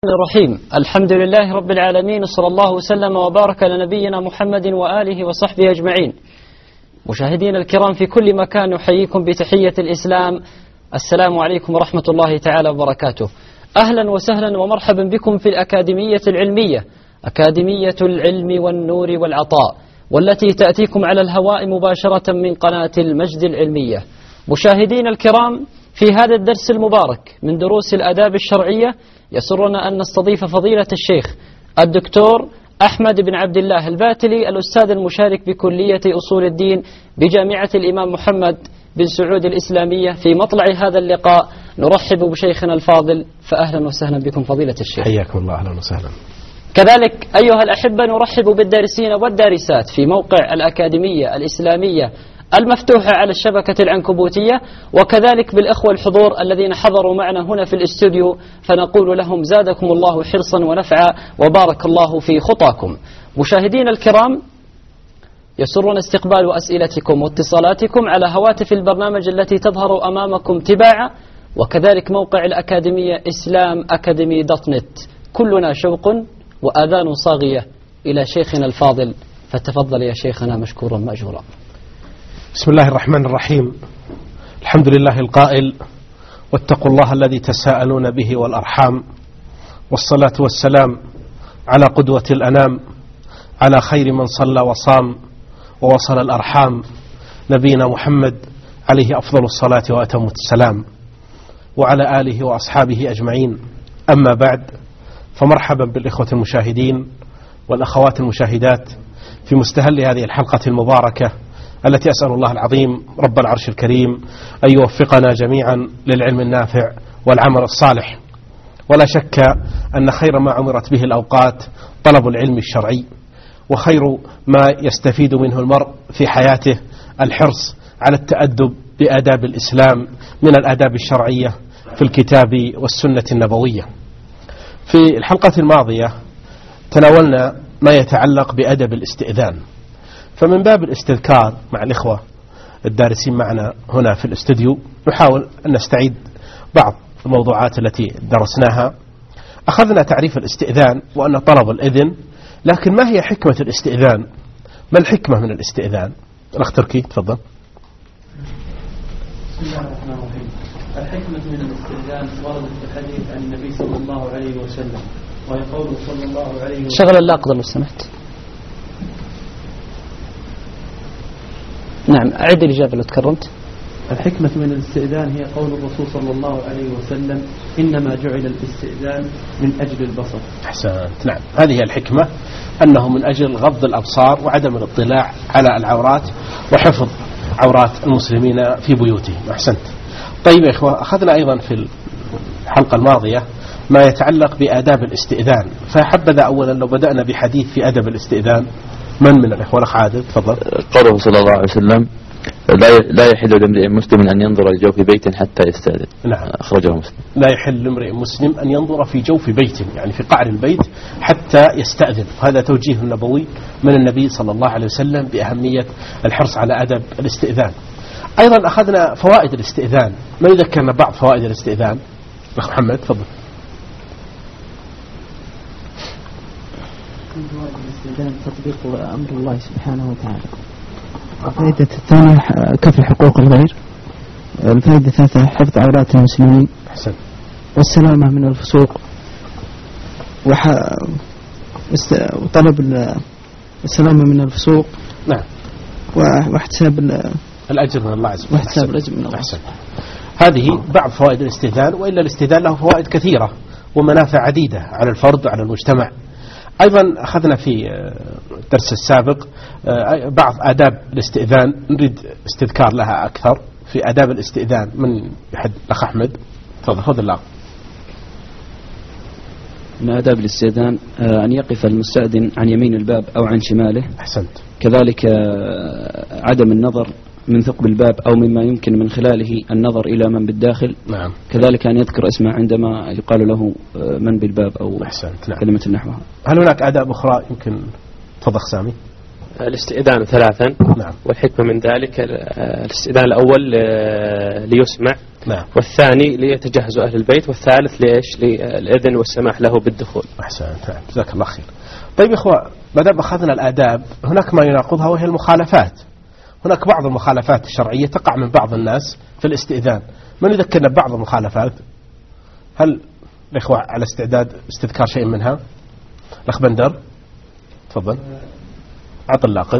الرحيم. الحمد لله رب العالمين، صلى الله وسلم وبارك على نبينا محمد وآله وصحبه أجمعين. مشاهدينا الكرام في كل مكان، نحييكم بتحية الإسلام. السلام عليكم ورحمة الله تعالى وبركاته. أهلا وسهلا ومرحبا بكم في الأكاديمية العلمية، أكاديمية العلم والنور والعطاء، والتي تأتيكم على الهواء مباشرة من قناة المجد العلمية. مشاهدينا الكرام، في هذا الدرس المبارك من دروس الآداب الشرعية يسرنا أن نستضيف فضيلة الشيخ الدكتور أحمد بن عبد الله الباتلي، الأستاذ المشارك بكلية أصول الدين بجامعة الإمام محمد بن سعود الإسلامية. في مطلع هذا اللقاء نرحب بشيخنا الفاضل، فأهلا وسهلا بكم فضيلة الشيخ. حياكم الله، أهلا وسهلا. كذلك أيها الأحبة نرحب بالدارسين والدارسات في موقع الأكاديمية الإسلامية المفتوحة على الشبكة العنكبوتية، وكذلك بالإخوة الحضور الذين حضروا معنا هنا في الاستوديو، فنقول لهم زادكم الله حرصا ونفعا وبارك الله في خطاكم. مشاهدين الكرام، يسرنا استقبال أسئلتكم واتصالاتكم على هواتف البرنامج التي تظهر أمامكم تباعا، وكذلك موقع الأكاديمية إسلام أكاديمي .net. كلنا شوق وآذان صاغية إلى شيخنا الفاضل، فتفضل يا شيخنا مشكورا مأجورا. بسم الله الرحمن الرحيم. الحمد لله القائل: واتقوا الله الذي تساءلون به والأرحام، والصلاة والسلام على قدوة الأنام، على خير من صلى وصام ووصل الأرحام، نبينا محمد عليه أفضل الصلاة وأتم السلام، وعلى آله وأصحابه أجمعين. أما بعد، فمرحبا بالإخوة المشاهدين والأخوات المشاهدات في مستهل هذه الحلقة المباركة، التي أسأل الله العظيم رب العرش الكريم أن يوفقنا جميعا للعلم النافع والعمل الصالح. ولا شك أن خير ما عمرت به الأوقات طلب العلم الشرعي، وخير ما يستفيد منه المرء في حياته الحرص على التأدب بآداب الإسلام من الآداب الشرعية في الكتاب والسنة النبوية. في الحلقة الماضية تناولنا ما يتعلق بأدب الاستئذان، فمن باب الاستذكار مع الإخوة الدارسين معنا هنا في الاستوديو نحاول أن نستعيد بعض الموضوعات التي درسناها. أخذنا تعريف الاستئذان وأن طلب الإذن، لكن ما هي حكمة الاستئذان؟ ما الحكمة من الاستئذان؟ الأخ تركي تفضل. بسم الله الرحمن الرحيم. الحكمة من الاستئذان وردت في الحديث عن النبي صلى الله عليه وسلم، وهي قوله صلى الله عليه وسلم: شغل اللاقط لو سمحت. نعم، أعد الإجابة لو تكرمت. الحكمة من الاستئذان هي قول الرسول صلى الله عليه وسلم: إنما جعل الاستئذان من أجل البصر. أحسنت. نعم، هذه هي الحكمة، أنه من أجل غض الأبصار وعدم الاطلاع على العورات وحفظ عورات المسلمين في بيوتهم. أحسنت. طيب يا إخوة، أخذنا أيضا في الحلقة الماضية ما يتعلق بآداب الاستئذان، فحبذا أولا لو بدأنا بحديث في أدب الاستئذان. من الإخوة؟ الأخ عادل تفضل. قوله صلى الله عليه وسلم: لا يحل لامرئ مسلم أن ينظر لجوف بيت حتى يستأذن. نعم، أخرجه مسلم. لا يحل لامرئ مسلم أن ينظر في جوف بيت، يعني في قعر البيت، حتى يستأذن. هذا توجيه نبوي من النبي صلى الله عليه وسلم بأهمية الحرص على أدب الاستئذان. أيضا أخذنا فوائد الاستئذان، ما يذكرنا بعض فوائد الاستئذان؟ الأخ محمد تفضل. فوائد الاستئذان تطبيق أمر الله سبحانه وتعالى. الفائدة الثانية كفر حقوق الغير. الفائدة الثالثة حفظ عورات المسلمين. أحسن. والسلامة من الفسوق، وطلب السلامة من الفسوق. نعم. واحتساب الأجر من الله عز وجل. واحتساب الأجر من الله. أحسن. هذه بعض فوائد الاستئذان، وإلا الاستئذان له فوائد كثيرة ومنافع عديدة على الفرد وعلى المجتمع. أيضا أخذنا في الدرس السابق بعض آداب الاستئذان، نريد استذكار لها أكثر في آداب الاستئذان. من يحد؟ الأخ أحمد تفضل. خذ اللقب. من آداب الاستئذان أن يقف المستأذن عن يمين الباب أو عن شماله. أحسنت. كذلك عدم النظر من ثقب الباب أو مما يمكن من خلاله النظر إلى من بالداخل. نعم. كذلك أن يذكر اسمه عندما يقال له من بالباب أو أحسنت. نعم. كلمة نحوها. هل هناك آداب أخرى يمكن؟ تفضل سامي. الاستئذان 3. نعم. والحكمة من ذلك الاستئذان الأول ليسمع. نعم. والثاني ليتجهز أهل البيت، والثالث للإذن والسماح له بالدخول. أحسنت، جزاك الله خير. طيب إخوة، ما دام أخذنا الآداب هناك ما يناقضها وهي المخالفات. هناك بعض المخالفات الشرعية تقع من بعض الناس في الاستئذان. من يذكرنا ببعض المخالفات؟ هل الإخوة على استعداد استذكار شيء منها؟ الأخ بندر تفضل. عط اللاقط.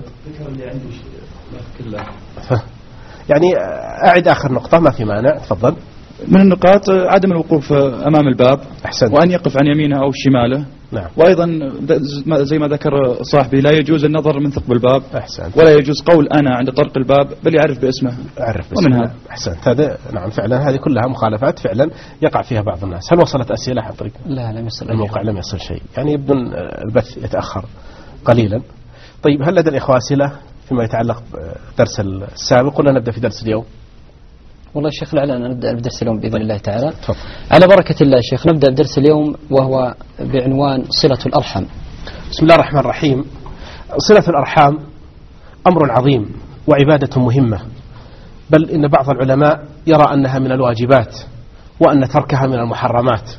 يعني أعد آخر نقطة، ما في مانع. تفضل. من النقاط عدم الوقوف أمام الباب. أحسن. وأن يقف عن يمينه أو شماله. نعم. وأيضا زي ما ذكر صاحبي لا يجوز النظر من ثقب الباب. أحسن. ولا يجوز قول أنا عند طرق الباب، بل يعرف باسمه. أعرف باسمه. ومن هذا. أحسن. هذا نعم فعلا، هذه كلها مخالفات فعلا يقع فيها بعض الناس. هل وصلت أسئلة عن طريق؟ لا، لم يصل الموقع، لم يصل شيء، يعني يبدو البث يتأخر قليلا. طيب هل لدى الإخوة أسئلة فيما يتعلق بالدرس السابق ولا نبدأ في درس اليوم؟ والله الشيخ لعلنا نبدأ بدرس اليوم بإذن الله تعالى. تفضل. على بركة الله شيخ، نبدأ بدرس اليوم وهو بعنوان صلة الأرحام. بسم الله الرحمن الرحيم. صلة الأرحام أمر عظيم وعبادة مهمة، بل إن بعض العلماء يرى أنها من الواجبات وأن تركها من المحرمات،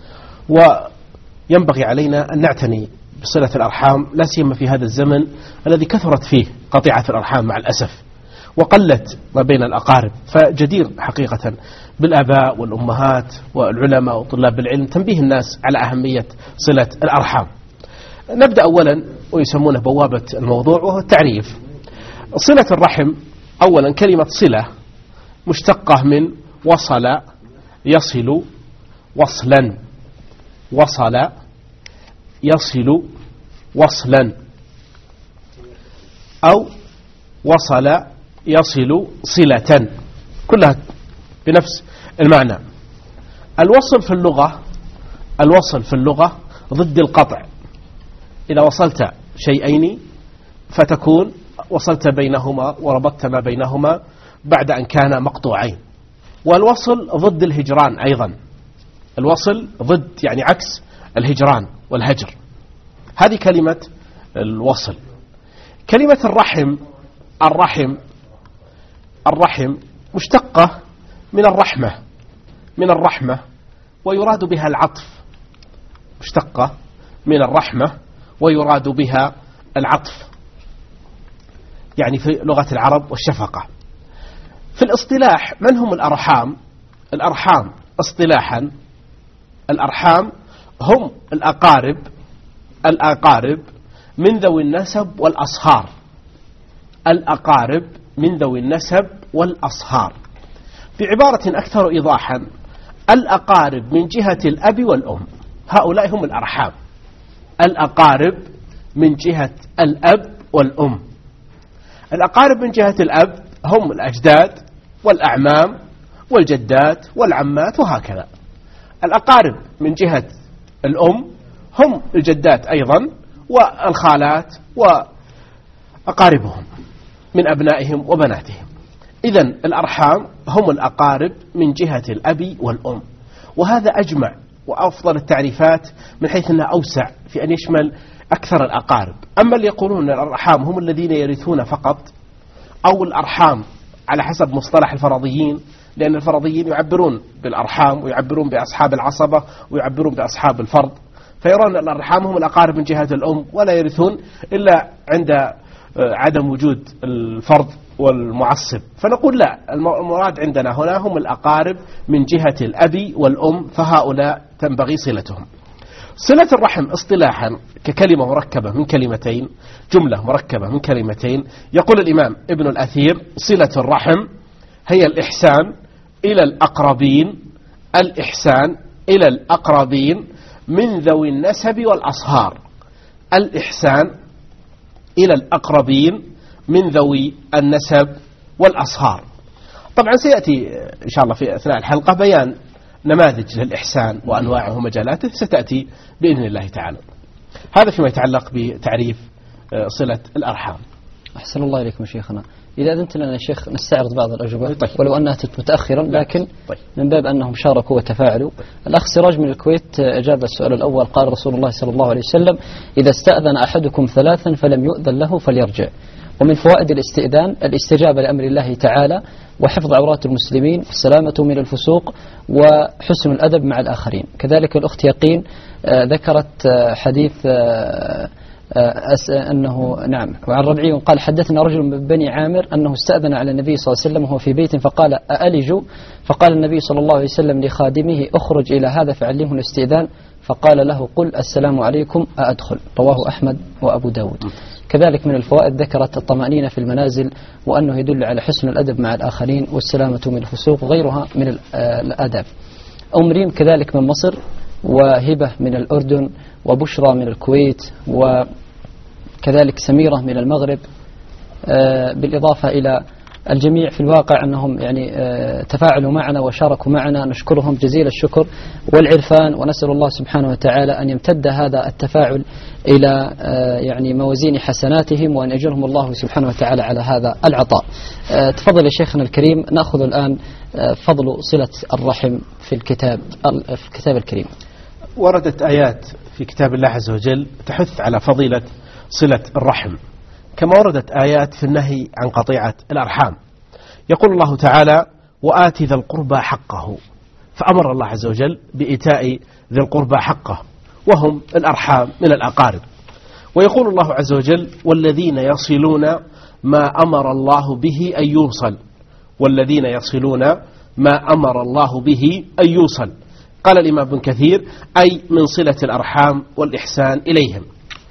وينبغي علينا أن نعتني بصلة الأرحام، لا سيما في هذا الزمن الذي كثرت فيه قطيعة الأرحام مع الأسف، وقلت ما بين الأقارب. فجدير حقيقة بالآباء والأمهات والعلماء وطلاب العلم تنبيه الناس على أهمية صلة الأرحام. نبدأ أولا ويسمونه بوابة الموضوع، وهو التعريف. صلة الرحم أولا كلمة صلة مشتقة من وصل يصل وصلا، وصل يصل وصلا، أو وصل يصل صلة، كلها بنفس المعنى. الوصل في اللغة ضد القطع. إذا وصلت شيئين فتكون وصلت بينهما وربطت ما بينهما بعد أن كان مقطوعين. والوصل ضد الهجران أيضا. الوصل ضد يعني عكس الهجران والهجر. هذه كلمة الوصل. كلمة الرحم مشتقة من الرحمة ويراد بها العطف. مشتقة من الرحمة ويراد بها العطف، يعني في لغة العرب والشفقة. في الاصطلاح من هم الأرحام؟ الأرحام اصطلاحا، الأرحام هم الأقارب من ذوي النسب والأصهار. الأقارب من ذوي النسب والأصهار. بعبارة أكثر إيضاحا، الأقارب من جهة الأب والأم، هؤلاء هم الأرحام. الأقارب من جهة الأب والأم. الأقارب من جهة الأب هم الأجداد والأعمام والجدات والعمات وهكذا. الأقارب من جهة الأم هم الجدات أيضا والخالات وأقاربهم من أبنائهم وبناتهم. إذن الأرحام هم الأقارب من جهة الأب والأم، وهذا أجمع وأفضل التعريفات من حيث أنها أوسع في أن يشمل أكثر الأقارب. أما اللي يقولون أن الأرحام هم الذين يرثون فقط، أو الأرحام على حسب مصطلح الفرضيين، لأن الفرضيين يعبرون بالأرحام ويعبرون بأصحاب العصبة ويعبرون بأصحاب الفرض، فيرون أن الأرحام هم الأقارب من جهة الأم ولا يرثون إلا عند عدم وجود الفرض والمعصب. فنقول لا، المراد عندنا هنا هم الأقارب من جهة الأب والأم، فهؤلاء تنبغي صلتهم. صلة الرحم اصطلاحا ككلمة مركبة من كلمتين، جملة مركبة من كلمتين. يقول الإمام ابن الأثير: صلة الرحم هي الإحسان إلى الأقربين، الإحسان إلى الأقربين من ذوي النسب والأصهار. الإحسان إلى الأقربين من ذوي النسب والأصهار. طبعا سيأتي إن شاء الله في أثناء الحلقة بيان نماذج للإحسان وأنواعه ومجالاته، ستأتي بإذن الله تعالى. هذا فيما يتعلق بتعريف صلة الأرحام. أحسن الله إليكم شيخنا. إذا أذنت لنا يا شيخ نستعرض بعض الأجوبة ولو أنها متأخرا، لكن من باب أنهم شاركوا وتفاعلوا. الأخ سراج من الكويت أجاب السؤال الأول، قال رسول الله صلى الله عليه وسلم: إذا استأذن أحدكم ثلاثا فلم يؤذن له فليرجع. ومن فوائد الاستئذان الاستجابة لأمر الله تعالى، وحفظ عورات المسلمين، والسلامة من الفسوق، وحسن الأدب مع الآخرين. كذلك الأخت يقين ذكرت حديث أنه نعم وعن ربعي قال: حدثنا رجل من بني عامر أنه استأذن على النبي صلى الله عليه وسلم وهو في بيت فقال: أألج؟ فقال النبي صلى الله عليه وسلم لخادمه: أخرج إلى هذا فعلمه الاستئذان، فقال له: قل السلام عليكم أأدخل. رواه أحمد وأبو داود. كذلك من الفوائد ذكرت الطمأنينة في المنازل، وأنه يدل على حسن الأدب مع الآخرين والسلامة من الفسوق وغيرها من الآداب. أم ريم كذلك من مصر، وهبة من الأردن، وبشرى من الكويت، وكذلك سميرة من المغرب، بالإضافة إلى الجميع في الواقع أنهم يعني تفاعلوا معنا وشاركوا معنا، نشكرهم جزيل الشكر والعرفان، ونسأل الله سبحانه وتعالى أن يمتد هذا التفاعل إلى يعني موازين حسناتهم، وأن يجرهم الله سبحانه وتعالى على هذا العطاء. تفضل يا شيخنا الكريم، نأخذ الآن فضل صلة الرحم في الكتاب الكريم. وردت آيات في كتاب الله عز وجل تحث على فضيلة صلة الرحم، كما وردت آيات في النهي عن قطيعة الأرحام. يقول الله تعالى: وآتي ذا القربى حقه، فأمر الله عز وجل بإيتاء ذي القربى حقه، وهم الأرحام من الأقارب. ويقول الله عز وجل: والذين يصلون ما أمر الله به أن يوصل، والذين يصلون ما أمر الله به أن يوصل. قال الإمام ابن كثير: أي من صلة الأرحام والإحسان إليهم،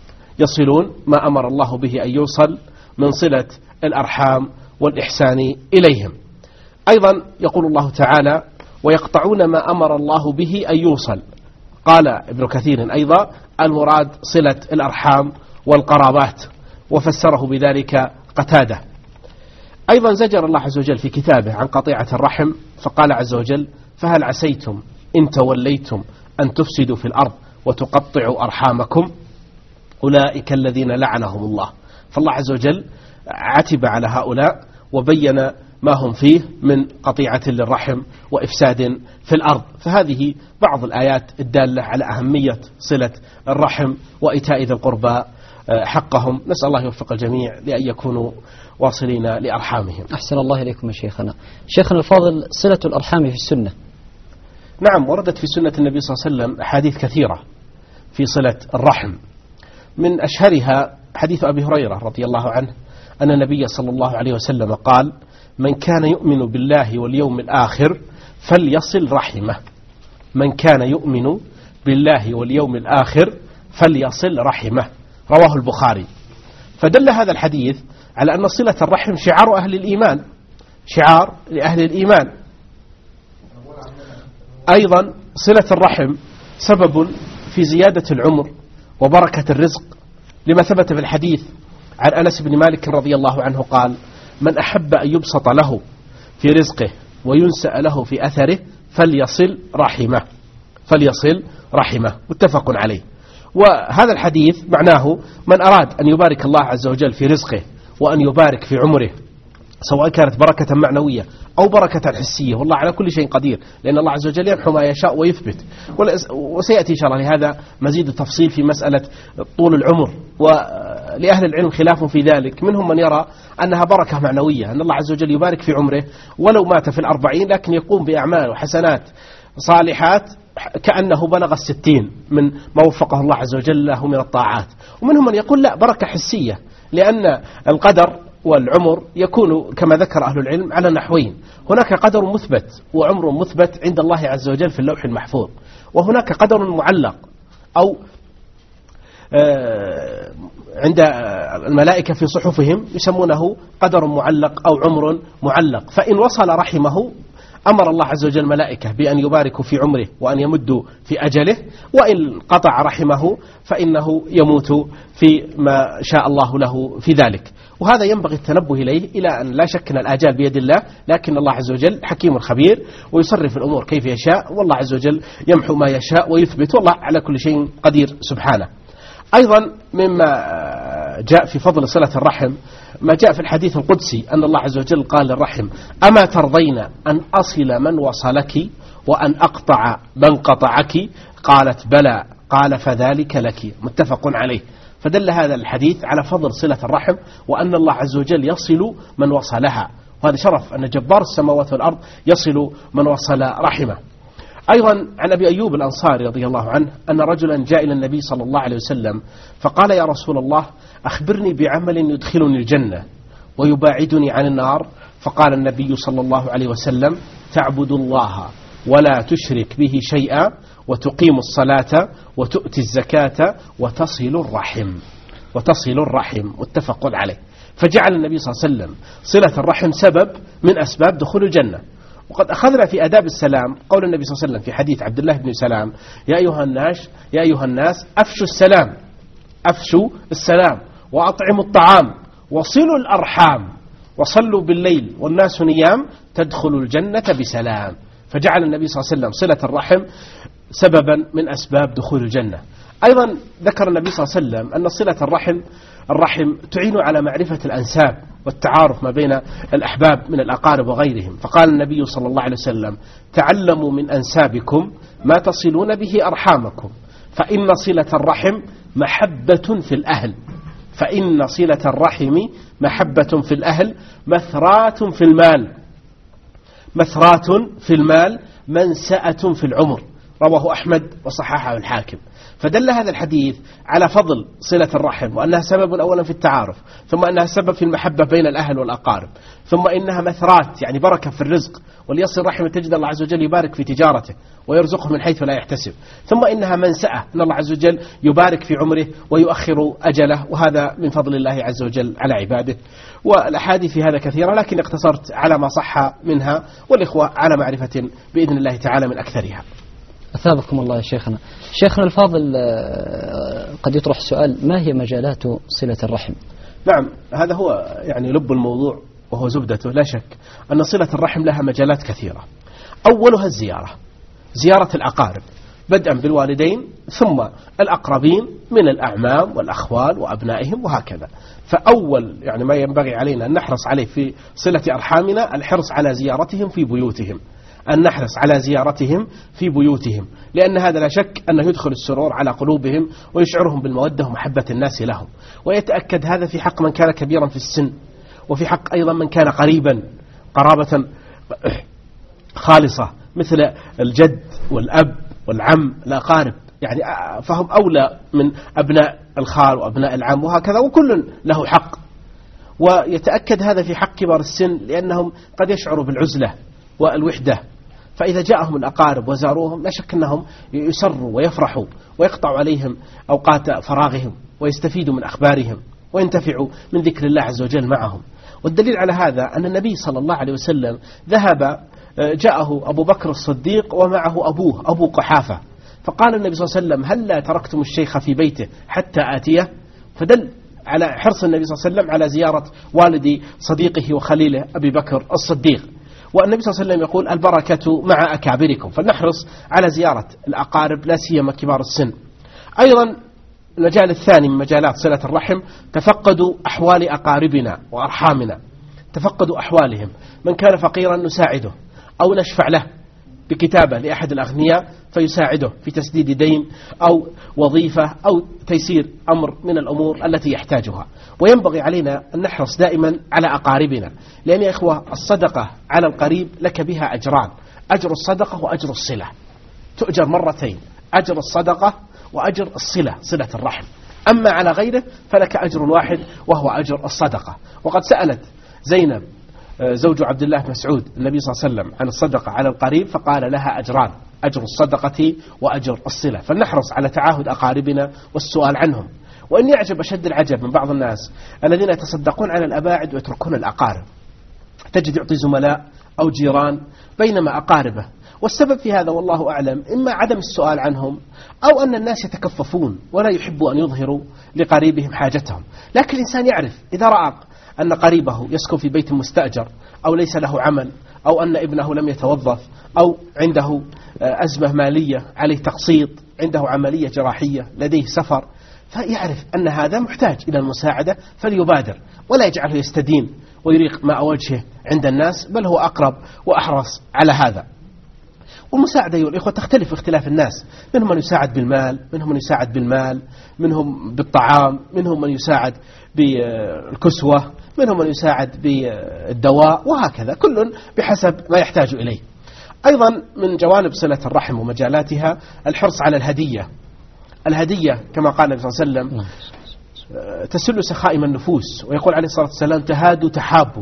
يصلون ما أمر الله به أن يوصل من صلة الأرحام والإحسان إليهم. أيضا يقول الله تعالى: ويقطعون ما أمر الله به أن يوصل. قال ابن كثير أيضا: المراد صلة الأرحام والقرابات، وفسره بذلك قتادة. أيضا زجر الله عز وجل في كتابه عن قطيعة الرحم، فقال عز وجل: فهل عسيتم إن توليتم أن تفسدوا في الأرض وتقطعوا أرحامكم أولئك الذين لعنهم الله. فالله عز وجل عتب على هؤلاء وبين ما هم فيه من قطيعة للرحم وإفساد في الأرض. فهذه بعض الآيات الدالة على أهمية صلة الرحم وإيتاء ذي القربى حقهم. نسأل الله يوفق الجميع لأن يكونوا واصلين لأرحامهم. أحسن الله إليكم يا شيخنا. شيخنا الفاضل، صلة الأرحام في السنة. نعم، وردت في سنة النبي صلى الله عليه وسلم أحاديث كثيرة في صلة الرحم. من أشهرها حديث أبي هريرة رضي الله عنه أن النبي صلى الله عليه وسلم قال: من كان يؤمن بالله واليوم الآخر فليصل رحمه. من كان يؤمن بالله واليوم الآخر فليصل رحمه. رواه البخاري. فدل هذا الحديث على أن صلة الرحم شعار أهل الإيمان، شعار لأهل الإيمان. أيضا صلة الرحم سبب في زيادة العمر وبركة الرزق، لما ثبت في الحديث عن أنس بن مالك رضي الله عنه قال: من أحب أن يبسط له في رزقه وينسأ له في أثره فليصل رحمه، فليصل رحمه. متفق عليه. وهذا الحديث معناه من أراد أن يبارك الله عز وجل في رزقه وأن يبارك في عمره، سواء كانت بركة معنوية أو بركة حسية، والله على كل شيء قدير، لأن الله عز وجل يمحو ما يشاء ويثبت. وسيأتي إن شاء الله لهذا مزيد تفصيل في مسألة طول العمر، ولأهل العلم خلاف في ذلك. منهم من يرى أنها بركة معنوية، أن الله عز وجل يبارك في عمره ولو مات في 40 لكن يقوم بأعمال وحسنات صالحات كأنه بلغ 60 من ما وفقه الله عز وجل له من الطاعات. ومنهم من يقول لا، بركة حسية، لأن القدر والعمر يكون كما ذكر أهل العلم على نحوين: هناك قدر مثبت وعمر مثبت عند الله عز وجل في اللوح المحفوظ، وهناك قدر معلق أو عند الملائكة في صحفهم يسمونه قدر معلق أو عمر معلق. فإن وصل رحمه أمر الله عز وجل الملائكة بأن يباركوا في عمره وأن يمدوا في أجله، وإن قطع رحمه فإنه يموت في ما شاء الله له في ذلك. وهذا ينبغي التنبه إليه، إلى أن لا شك أن الآجال بيد الله، لكن الله عز وجل حكيم خبير ويصرف الأمور كيف يشاء، والله عز وجل يمحو ما يشاء ويثبت، والله على كل شيء قدير سبحانه. أيضا مما جاء في فضل صلة الرحم ما جاء في الحديث القدسي أن الله عز وجل قال للرحم: أما ترضين أن أصل من وصلك وأن أقطع من قطعك؟ قالت: بلى. قال: فذلك لك. متفق عليه. فدل هذا الحديث على فضل صلة الرحم وأن الله عز وجل يصل من وصلها، وهذا شرف أن جبار السماوات والأرض يصل من وصل رحمه. أيضا عن أبي أيوب الأنصاري رضي الله عنه أن رجلا جاء إلى النبي صلى الله عليه وسلم فقال: يا رسول الله، أخبرني بعمل يدخلني الجنة ويباعدني عن النار. فقال النبي صلى الله عليه وسلم: تعبد الله ولا تشرك به شيئا وتقيم الصلاة وتؤتي الزكاة وتصل الرحم. متفق عليه. فجعل النبي صلى الله عليه وسلم صلة الرحم سبب من أسباب دخول الجنة. وقد أخذنا في آداب السلام قول النبي صلى الله عليه وسلم في حديث عبد الله بن سلام: يا أيها الناس أفشوا السلام وأطعموا الطعام وصلوا الأرحام وصلوا بالليل والناس نيام تدخلوا الجنة بسلام. فجعل النبي صلى الله عليه وسلم صلة الرحم سببا من أسباب دخول الجنة. أيضا ذكر النبي صلى الله عليه وسلم أن صلة الرحم تعين على معرفة الأنساب والتعارف ما بين الأحباب من الأقارب وغيرهم. فقال النبي صلى الله عليه وسلم: تعلموا من أنسابكم ما تصلون به أرحامكم، فإن صلة الرحم محبة في الأهل، مثرات في المال منسأة في العمر. رواه أحمد وصححه الحاكم. فدل هذا الحديث على فضل صلة الرحم، وأنها سبب أولا في التعارف، ثم أنها سبب في المحبة بين الأهل والأقارب، ثم إنها مثرات يعني بركة في الرزق، وليصل الرحم تجد الله عز وجل يبارك في تجارته ويرزقه من حيث لا يحتسب، ثم إنها منسأة أن الله عز وجل يبارك في عمره ويؤخر أجله، وهذا من فضل الله عز وجل على عباده. والأحاديث في هذا كثيرة، لكن اقتصرت على ما صح منها، والإخوة على معرفة بإذن الله تعالى من أكثرها. أثابكم الله يا شيخنا. شيخنا الفاضل، قد يطرح السؤال: ما هي مجالات صلة الرحم؟ نعم، هذا هو يعني لب الموضوع وهو زبدته. لا شك أن صلة الرحم لها مجالات كثيرة. أولها زيارة الأقارب، بدءا بالوالدين ثم الأقربين من الأعمام والأخوال وأبنائهم وهكذا. فأول يعني ما ينبغي علينا أن نحرص عليه في صلة أرحامنا الحرص على زيارتهم في بيوتهم، لأن هذا لا شك أنه يدخل السرور على قلوبهم ويشعرهم بالمودة ومحبة الناس لهم. ويتأكد هذا في حق من كان كبيرا في السن، وفي حق أيضا من كان قريبا قرابة خالصة مثل الجد والأب والعم الأقارب، يعني فهم أولى من أبناء الخال وأبناء العم وهكذا، وكل له حق. ويتأكد هذا في حق كبار السن، لأنهم قد يشعروا بالعزلة والوحدة، فإذا جاءهم الأقارب وزاروهم لا شك أنهم يسروا ويفرحوا ويقطعوا عليهم أوقات فراغهم ويستفيدوا من أخبارهم وينتفعوا من ذكر الله عز وجل معهم. والدليل على هذا أن النبي صلى الله عليه وسلم جاءه أبو بكر الصديق ومعه أبوه أبو قحافة، فقال النبي صلى الله عليه وسلم: هل لا تركتم الشيخ في بيته حتى آتيه؟ فدل على حرص النبي صلى الله عليه وسلم على زيارة والد صديقه وخليله أبي بكر الصديق. والنبي صلى الله عليه وسلم يقول: البركة مع أكابركم، فلنحرص على زيارة الأقارب لا سيما كبار السن. أيضا المجال الثاني من مجالات صلة الرحم تفقدوا أحوال أقاربنا وأرحامنا، تفقدوا أحوالهم. من كان فقيرا نساعده أو نشفع له بكتابة لأحد الأغنياء فيساعده في تسديد دين أو وظيفة أو تيسير أمر من الأمور التي يحتاجها. وينبغي علينا أن نحرص دائما على أقاربنا، لأن يا إخوة الصدقة على القريب لك بها أجران: أجر الصدقة وأجر الصلة، تؤجر مرتين، أجر الصدقة وأجر الصلة، صلة الرحم. أما على غيره فلك أجر واحد وهو أجر الصدقة. وقد سألت زينب زوج عبد الله بن مسعود النبي صلى الله عليه وسلم عن الصدقة على القريب، فقال لها أجران: أجر الصدقة وأجر الصلة. فلنحرص على تعاهد أقاربنا والسؤال عنهم. وإن يعجب أشد العجب من بعض الناس الذين يتصدقون على الأباعد ويتركون الأقارب، تجد يعطي زملاء أو جيران بينما أقاربه. والسبب في هذا والله أعلم إما عدم السؤال عنهم، أو أن الناس يتكففون ولا يحبوا أن يظهروا لقريبهم حاجتهم. لكن الإنسان يعرف إذا رأى أن قريبه يسكن في بيت مستأجر أو ليس له عمل، أو أن ابنه لم يتوظف، أو عنده أزمة مالية عليه تقسيط، عنده عملية جراحية، لديه سفر، فيعرف أن هذا محتاج إلى المساعدة فليبادر ولا يجعله يستدين ويريق ماء وجهه عند الناس، بل هو أقرب وأحرص على هذا. والمساعدة أيها الإخوة تختلف اختلاف الناس، منهم من يساعد بالمال، منهم من يساعد بالمال، منهم بالطعام، منهم من يساعد بالكسوة، منهم من يساعد بالدواء، وهكذا كل بحسب ما يحتاج إليه. أيضا من جوانب صلة الرحم ومجالاتها الحرص على الهدية. الهدية كما قال النبي صلى الله عليه وسلم تسل سخائم النفوس، ويقول عليه الصلاة والسلام تهادوا تحابوا،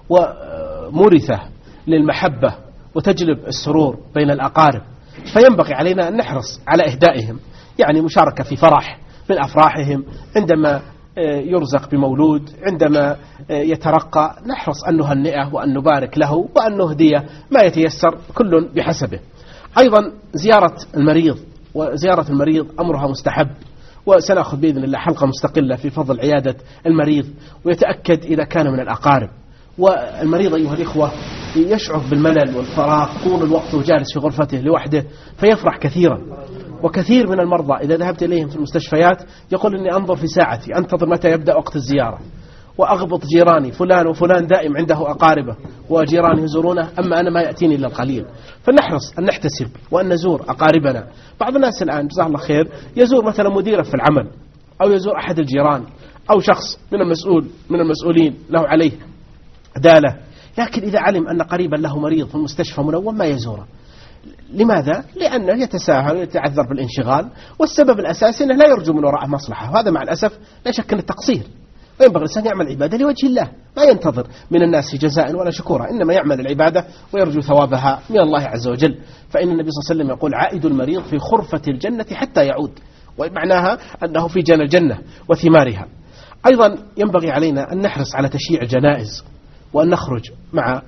ومورثة للمحبة وتجلب السرور بين الأقارب. فينبغي علينا أن نحرص على إهدائهم، يعني مشاركة في فرح من أفراحهم، عندما يرزق بمولود، عندما يترقى نحرص أن نهنئه وأن نبارك له وأن نهديه ما يتيسر، كل بحسبه. أيضا زيارة المريض، وزيارة المريض أمرها مستحب، وسنأخذ بإذن الله حلقة مستقلة في فضل عيادة المريض، ويتأكد إذا كان من الأقارب. والمريض أيها الإخوة يشعر بالملل والفراغ طول الوقت وجالس في غرفته لوحده فيفرح كثيرا. وكثير من المرضى إذا ذهبت إليهم في المستشفيات يقول إني أنظر في ساعتي أنتظر متى يبدأ وقت الزيارة، وأغبط جيراني فلان وفلان دائم عنده أقاربه وجيرانه يزورونه، أما أنا ما يأتيني إلا القليل. فنحرص أن نحتسب وأن نزور أقاربنا. بعض الناس الآن جزاه الله خير يزور مثلا مديره في العمل، أو يزور أحد الجيران، أو شخص من المسؤولين له عليه دالة، لكن إذا علم أن قريبا له مريض في المستشفى منوم ما يزوره. لماذا؟ لأنه يتساهل ويتعذر بالانشغال، والسبب الأساسي أنه لا يرجو من وراءه مصلحة، وهذا مع الأسف لا شك أن التقصير. وينبغي الإنسان يعمل عبادة لوجه الله، ما ينتظر من الناس جزاء ولا شكورا، إنما يعمل العبادة ويرجو ثوابها من الله عز وجل. فإن النبي صلى الله عليه وسلم يقول عائد المريض في خرفة الجنة حتى يعود، ومعناها أنه في جنة الجنة وثمارها. أيضا ينبغي علينا أن نحرص على تشييع الجنائز، وأن نخرج مع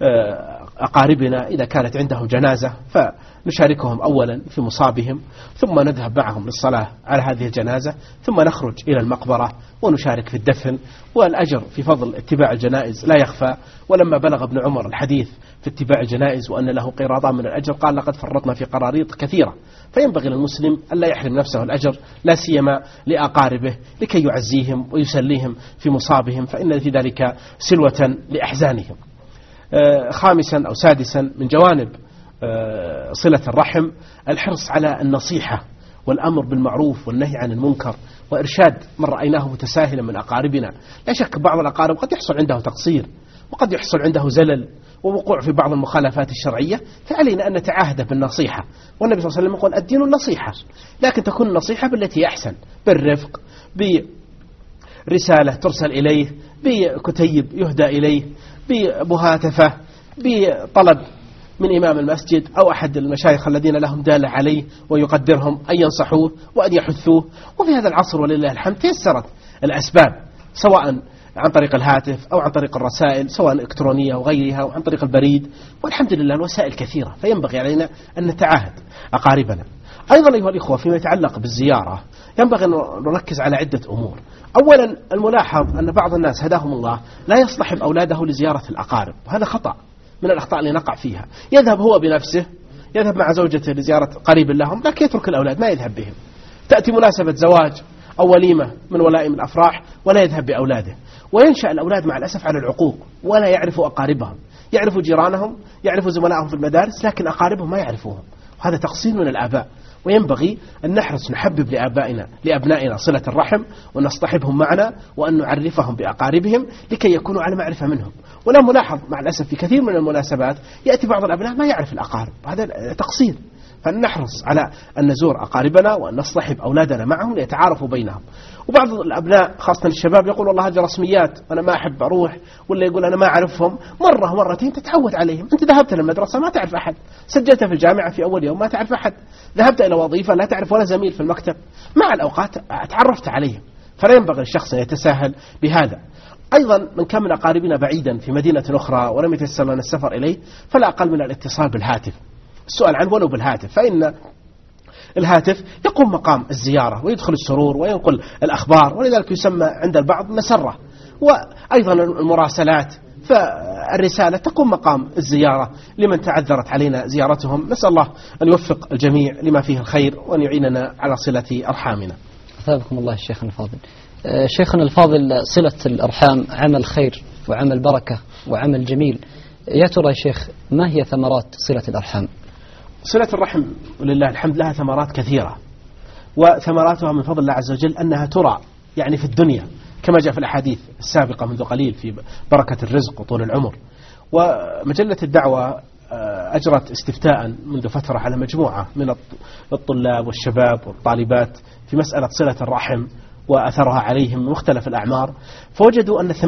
أقاربنا إذا كانت عندهم جنازة فنشاركهم أولا في مصابهم، ثم نذهب معهم للصلاة على هذه الجنازة، ثم نخرج إلى المقبرة ونشارك في الدفن. والأجر في فضل اتباع الجنائز لا يخفى. ولما بلغ ابن عمر الحديث في اتباع الجنائز وأن له قيراطان من الأجر قال لقد فرطنا في قراريط كثيرة. فينبغي للمسلم أن لا يحرم نفسه الأجر، لا سيما لأقاربه، لكي يعزيهم ويسليهم في مصابهم، فإن في ذلك سلوة لأحزانهم. خامسا أو سادسا من جوانب صلة الرحم الحرص على النصيحة والأمر بالمعروف والنهي عن المنكر، وإرشاد من رأيناه متساهلا من أقاربنا. لا شك بعض الأقارب قد يحصل عنده تقصير، وقد يحصل عنده زلل ووقوع في بعض المخالفات الشرعية، فعلينا أن نتعاهد بالنصيحة. والنبي صلى الله عليه وسلم يقول الدين النصيحة، لكن تكون النصيحة بالتي أحسن، بالرفق، برسالة ترسل إليه، بكتيب يهدى إليه، بمهاتفة، بطلب من إمام المسجد أو أحد المشايخ الذين لهم دالة عليه ويقدرهم أن ينصحوه وأن يحثوه. وفي هذا العصر ولله الحمد تيسرت الأسباب، سواء عن طريق الهاتف أو عن طريق الرسائل، سواء الإلكترونية وغيرها، أو عن طريق البريد، والحمد لله الوسائل كثيرة. فينبغي علينا أن نتعاهد أقاربنا. أيضا أيها الإخوة فيما يتعلق بالزيارة ينبغي أن نركز على عدة أمور. أولا الملاحظ أن بعض الناس هداهم الله لا يصطحب أولاده لزيارة الأقارب، وهذا خطأ من الأخطاء اللي نقع فيها. يذهب هو بنفسه، يذهب مع زوجته لزيارة قريب لهم، لكن يترك الأولاد ما يذهب بهم. تأتي مناسبة زواج أو وليمة من ولائم الأفراح ولا يذهب بأولاده، وينشأ الأولاد مع الأسف على العقوق ولا يعرفوا أقاربهم. يعرفوا جيرانهم، يعرفوا زملائهم في المدارس، لكن أقاربهم ما يعرفوهم، وهذا تقصير من الآباء. وينبغي أن نحرص نحبب لأبنائنا صلة الرحم، ونصطحبهم معنا، وأن نعرفهم بأقاربهم لكي يكونوا على معرفة منهم. ولا ملاحظ مع الأسف في كثير من المناسبات يأتي بعض الأبناء ما يعرف الأقارب، هذا تقصير. فنحرص على أن نزور أقاربنا وأن نصطحب أولادنا معهم ليتعارفوا بينهم. وبعض الأبناء خاصة الشباب يقول والله هذه رسميات أنا ما أحب أروح، ولا يقول أنا ما أعرفهم. مرة مرتين تتعود عليهم. أنت ذهبت للمدرسة ما تعرف أحد، سجلت في الجامعة في أول يوم ما تعرف أحد، ذهبت إلى وظيفة لا تعرف ولا زميل في المكتب، مع الأوقات تعرفت عليهم. فلا ينبغي الشخص أن يتساهل بهذا. أيضا من كان من أقاربنا بعيدا في مدينة أخرى ولم يتيسر لنا السفر إليه، فلا أقل من الاتصال بالهاتف، السؤال عنه ولو بالهاتف، فإن الهاتف يقوم مقام الزيارة ويدخل السرور وينقل الأخبار، ولذلك يسمى عند البعض مسرة. وأيضا المراسلات، فالرسالة تقوم مقام الزيارة لمن تعذرت علينا زيارتهم. نسأل الله أن يوفق الجميع لما فيه الخير، وأن يعيننا على صلة أرحامنا. أثابكم الله الشيخنا الفاضل. شيخنا الفاضل، صلة الأرحام عمل خير وعمل بركة وعمل جميل. يا ترى يا شيخ ما هي ثمرات صلة الأرحام؟ صلة الرحم ولله الحمد لها ثمرات كثيرة، وثمراتها من فضل الله عز وجل أنها ترى يعني في الدنيا كما جاء في الأحاديث السابقة منذ قليل في بركة الرزق وطول العمر. ومجلة الدعوة أجرت استفتاء منذ فترة على مجموعة من الطلاب والشباب والطالبات في مسألة صلة الرحم وأثرها عليهم من مختلف الأعمار، فوجدوا أن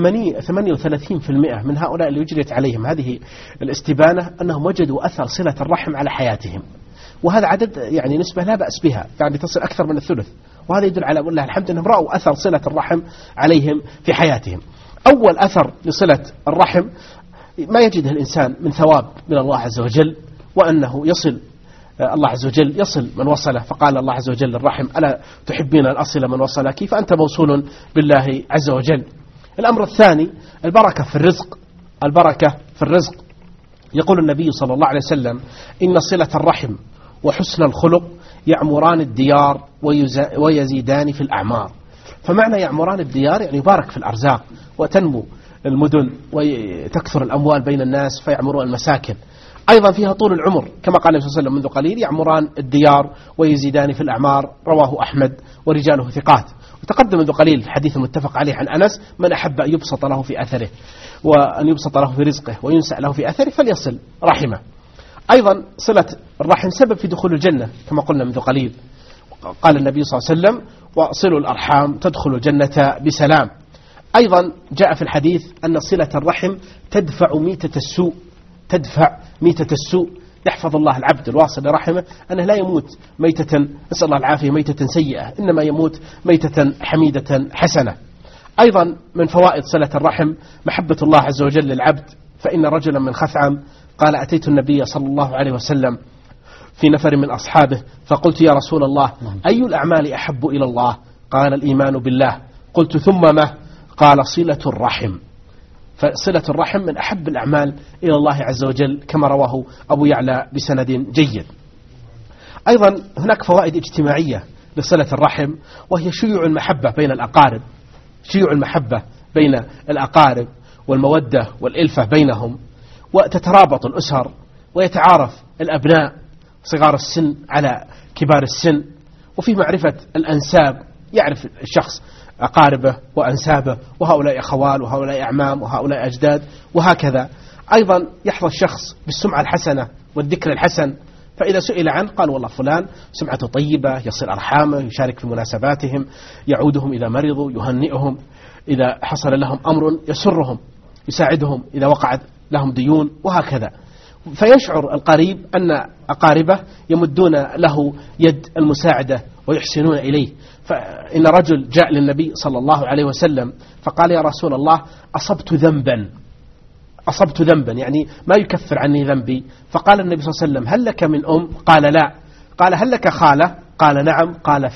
38% من هؤلاء اللي أجريت عليهم هذه الاستبانة أنهم وجدوا أثر صلة الرحم على حياتهم، وهذا عدد يعني نسبة لا بأس بها، يعني تصل أكثر من الثلث، وهذا يدل على والله الحمد أنهم رأوا أثر صلة الرحم عليهم في حياتهم. أول أثر لصلة الرحم ما يجده الإنسان من ثواب من الله عز وجل، وأنه يصل الله عز وجل يصل من وصله، فقال الله عز وجل للرحم: ألا تحبين أن أصل من وصلك؟ فأنت موصول بالله عز وجل. الأمر الثاني البركة في الرزق. البركة في الرزق، يقول النبي صلى الله عليه وسلم: إن صلة الرحم وحسن الخلق يعمران الديار ويزيدان في الأعمار. فمعنى يعمران الديار يعني يبارك في الأرزاق وتنمو المدن وتكثر الأموال بين الناس فيعمرون المساكن. أيضا فيها طول العمر كما قال النبي صلى الله عليه وسلم منذ قليل: يعمران الديار ويزيدان في الأعمار، رواه أحمد ورجاله ثقات. وتقدم منذ قليل في حديث متفق عليه عن أنس: من أحب أن يبسط له في أثره وأن يبسط له في رزقه وينسأ له في أثره فليصل رحمه. أيضا صلة الرحم سبب في دخول الجنة كما قلنا منذ قليل، قال النبي صلى الله عليه وسلم: وصلوا الأرحام تدخلوا الجنة بسلام. أيضا جاء في الحديث أن صلة الرحم تدفع ميتة السوء، تدفع ميتة السوء. يحفظ الله العبد الواصل لرحمه أنه لا يموت ميتة، نسأل الله العافية، ميتة سيئة، إنما يموت ميتة حميدة حسنة. أيضا من فوائد صلة الرحم محبة الله عز وجل للعبد، فإن رجلا من خثعم قال: أتيت النبي صلى الله عليه وسلم في نفر من أصحابه فقلت: يا رسول الله، أي الأعمال أحب إلى الله؟ قال: الإيمان بالله. قلت: ثم ما؟ قال: صلة الرحم. فصلة الرحم من أحب الأعمال إلى الله عز وجل كما رواه أبو يعلى بسند جيد. أيضا هناك فوائد اجتماعية لصلة الرحم، وهي شيوع المحبة بين الأقارب، شيوع المحبة بين الأقارب والمودة والإلفة بينهم، وتترابط الأسر ويتعارف الأبناء صغار السن على كبار السن، وفي معرفة الأنساب، يعرف الشخص أقاربه وأنسابه، وهؤلاء أخوال وهؤلاء أعمام وهؤلاء أجداد وهكذا. أيضا يحظى الشخص بالسمعة الحسنة والذكر الحسن، فإذا سئل عنه قال: والله فلان سمعته طيبة، يصل أرحامه، يشارك في مناسباتهم، يعودهم إذا مرضوا، يهنئهم إذا حصل لهم أمر، يسرهم، يساعدهم إذا وقعت لهم ديون وهكذا. فيشعر القريب أن أقاربه يمدون له يد المساعدة ويحسنون إليه. فإن رجل جاء للنبي صلى الله عليه وسلم فقال: يا رسول الله، أصبت ذنبا يعني ما يكفر عني ذنبي. فقال النبي صلى الله عليه وسلم: هل لك من أم؟ قال: لا. قال: هل لك خالة؟ قال: نعم. قال: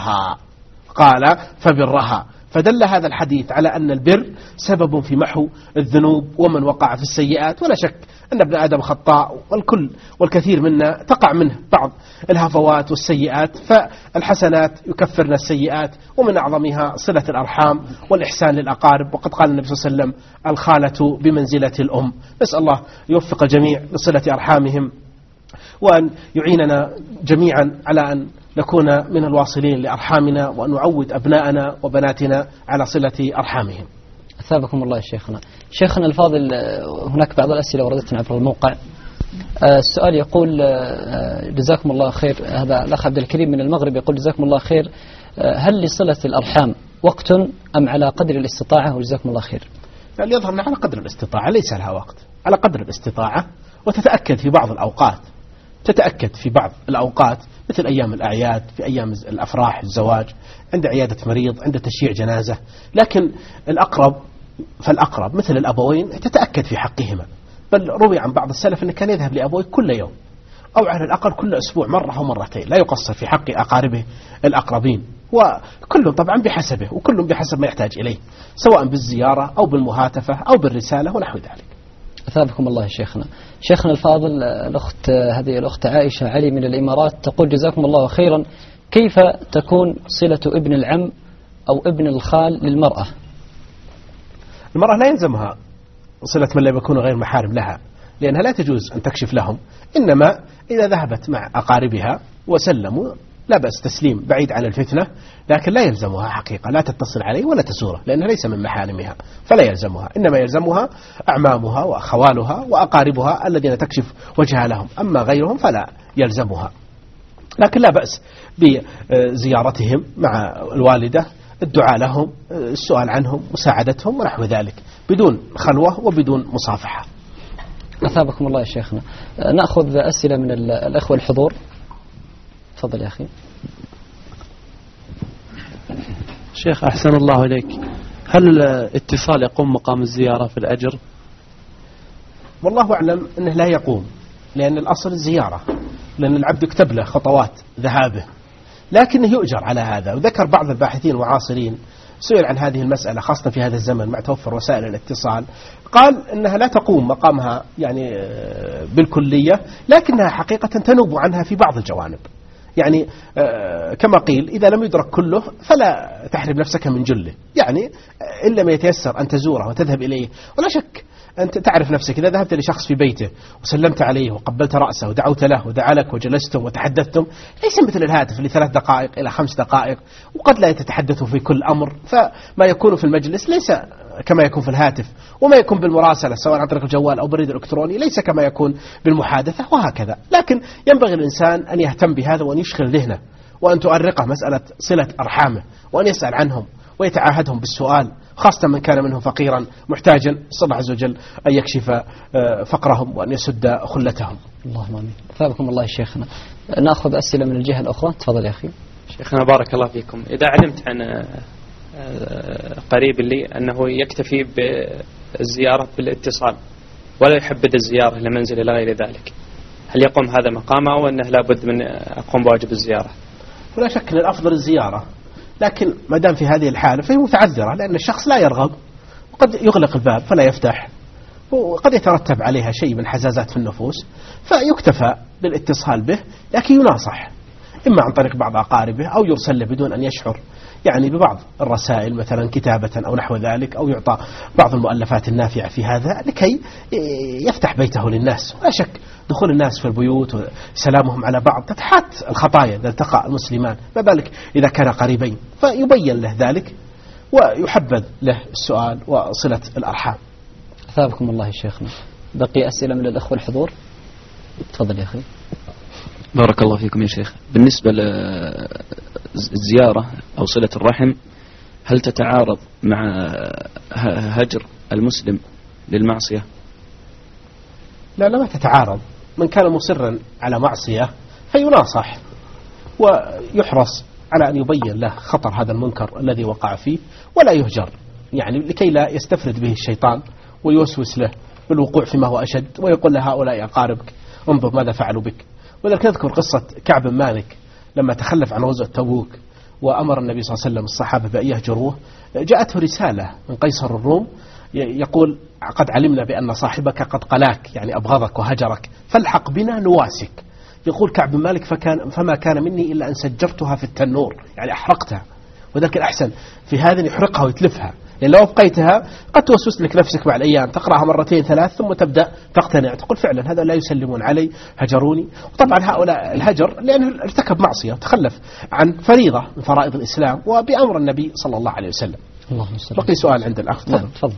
فبرها. فدل هذا الحديث على أن البر سبب في محو الذنوب ومن وقع في السيئات. ولا شك أن ابن آدم خطاء، والكثير منا تقع منه بعض الهفوات والسيئات، فالحسنات يكفرن السيئات، ومن أعظمها صلة الأرحام والإحسان للأقارب. وقد قال النبي صلى الله عليه وسلم: الخالة بمنزلة الأم. نسأل الله يوفق الجميع لصلة أرحامهم، وأن يعيننا جميعا على أن نكون من الواصلين لأرحامنا، وأن نعود أبناءنا وبناتنا على صلة أرحامهم. أثابكم الله شيخنا. شيخنا الفاضل، هناك بعض الأسئلة وردتنا عبر الموقع. السؤال يقول: جزاكم الله خير. هذا الأخ عبد الكريم من المغرب يقول: جزاكم الله خير، هل لصلة الأرحام وقت أم على قدر الاستطاعة؟ وجزاكم الله خير. يظهر على قدر الاستطاعة، ليس لها وقت، على قدر الاستطاعة. وتتأكد في بعض الأوقات، مثل أيام الأعياد، في أيام الأفراح، الزواج، عند عيادة مريض، عند تشييع جنازة. لكن فالأقرب مثل الأبوين تتأكد في حقهما. بل روي عن بعض السلف أنه كان يذهب لأبويه كل يوم، أو على الأقل كل أسبوع مرة أو مرتين، لا يقصر في حق أقاربه الأقربين. وكل طبعا بحسبه، وكل بحسب ما يحتاج إليه، سواء بالزيارة أو بالمهاتفة أو بالرسالة ونحو ذلك. أثابكم الله شيخنا. شيخنا الفاضل، هذه الأخت عائشة علي من الإمارات تقول: جزاكم الله خيرا، كيف تكون صلة ابن العم أو ابن الخال للمرأة؟ المرأة لا يلزمها صلة من لا يكونوا غير محارم لها، لأنها لا تجوز أن تكشف لهم، إنما إذا ذهبت مع أقاربها وسلموا لا بأس تسليم بعيد عن الفتنة، لكن لا يلزمها حقيقة، لا تتصل عليه ولا تزوره لأنها ليس من محارمها، فلا يلزمها، إنما يلزمها أعمامها وأخوالها وأقاربها الذين تكشف وجهها لهم، أما غيرهم فلا يلزمها. لكن لا بأس بزيارتهم مع الوالدة، الدعاء لهم، السؤال عنهم، مساعدتهم ونحو ذلك، بدون خلوة وبدون مصافحة. أثابكم الله يا شيخنا. نأخذ أسئلة من الأخوة الحضور. تفضل يا أخي. شيخ أحسن الله إليك، هل الاتصال يقوم مقام الزيارة في الأجر؟ والله أعلم أنه لا يقوم، لأن الأصل الزيارة، لأن العبد يكتب له خطوات ذهابه، لكنه يؤجر على هذا. وذكر بعض الباحثين المعاصرين سئل عن هذه المسألة خاصة في هذا الزمن مع توفر وسائل الاتصال، قال إنها لا تقوم مقامها يعني بالكلية، لكنها حقيقة تنوب عنها في بعض الجوانب. يعني كما قيل إذا لم يدرك كله فلا تحرم نفسك من جله، يعني إن لم يتيسر أن تزوره وتذهب إليه، ولا شك أنت تعرف نفسك إذا ذهبت لشخص في بيته وسلمت عليه وقبلت رأسه ودعوت له ودعا لك وجلستم وتحدثتم، ليس مثل الهاتف ل3 دقائق إلى 5 دقائق، وقد لا تتحدثوا في كل أمر، فما يكون في المجلس ليس كما يكون في الهاتف، وما يكون بالمراسلة سواء عن طريق الجوال أو بريد الإلكتروني ليس كما يكون بالمحادثة، وهكذا. لكن ينبغي الإنسان أن يهتم بهذا وأن يشغل ذهنه، وأن تؤرقه مسألة صلة أرحامه، وأن يسأل عنهم ويتعاهدهم بالسؤال، خاصة من كان منهم فقيرا محتاجا، صلى الله عز وجل أن يكشف فقرهم وأن يسد خلتهم. اللهم آمين. ثابكم الله يا شيخنا. نأخذ أسئلة من الجهة الأخرى. تفضل يا أخي. شيخنا بارك الله فيكم، إذا علمت عن قريب لي أنه يكتفي بالزيارة بالاتصال ولا يحبذ الزيارة لمنزل إلى غير ذلك، هل يقوم هذا مقامه أو أنه لابد من أقوم بواجب الزيارة؟ ولا شك الأفضل الزيارة، لكن ما دام في هذه الحالة فهي متعذرة، لأن الشخص لا يرغب وقد يغلق الباب فلا يفتح، وقد يترتب عليها شيء من حزازات في النفوس، فيكتفى بالاتصال به، لكن يناصح إما عن طريق بعض أقاربه أو يرسل له بدون أن يشعر، يعني ببعض الرسائل مثلا كتابة أو نحو ذلك، أو يعطى بعض المؤلفات النافعة في هذا لكي يفتح بيته للناس. ولا شك دخول الناس في البيوت وسلامهم على بعض تتحات الخطايا إذا التقى المسلمان، ما بالك إذا كان قريبين، فيبين له ذلك ويحبذ له السؤال وصلة الأرحام. ثابكم الله يا شيخنا. بقي أسئلة من الأخوة الحضور. تفضل يا أخي. بارك الله فيكم يا شيخ. بالنسبة للزيارة أو صلة الرحم، هل تتعارض مع هجر المسلم للمعصية؟ لا ما تتعارض. من كان مصرا على معصية فيناصح ويحرص على أن يبين له خطر هذا المنكر الذي وقع فيه، ولا يهجر، يعني لكي لا يستفرد به الشيطان ويوسوس له بالوقوع فيما هو أشد، ويقول له هؤلاء أقاربك انظر ماذا فعلوا بك. ولذلك نذكر قصة كعب بن مالك لما تخلف عن غزوة تبوك وأمر النبي صلى الله عليه وسلم الصحابة بأن يهجروه، جاءته رسالة من قيصر الروم يقول قد علمنا بأن صاحبك قد قلاك، يعني أبغضك وهجرك، فالحق بنا نواسك. يقول كعب بن مالك فما كان مني إلا أن سجرتها في التنور، يعني أحرقتها، وذلك الأحسن في هذا يحرقها ويتلفها، لأن لو أبقيتها قد توسوس لك نفسك مع الأيام، تقرأها 2 3 ثم تبدأ تقتنع، تقول فعلا هذا لا يسلمون علي هجروني. وطبعا هؤلاء الهجر لأنه ارتكب معصية وتخلف عن فريضة من فرائض الإسلام وبأمر النبي صلى الله عليه وسلم. بقي سؤال عند الأخ. تفضل.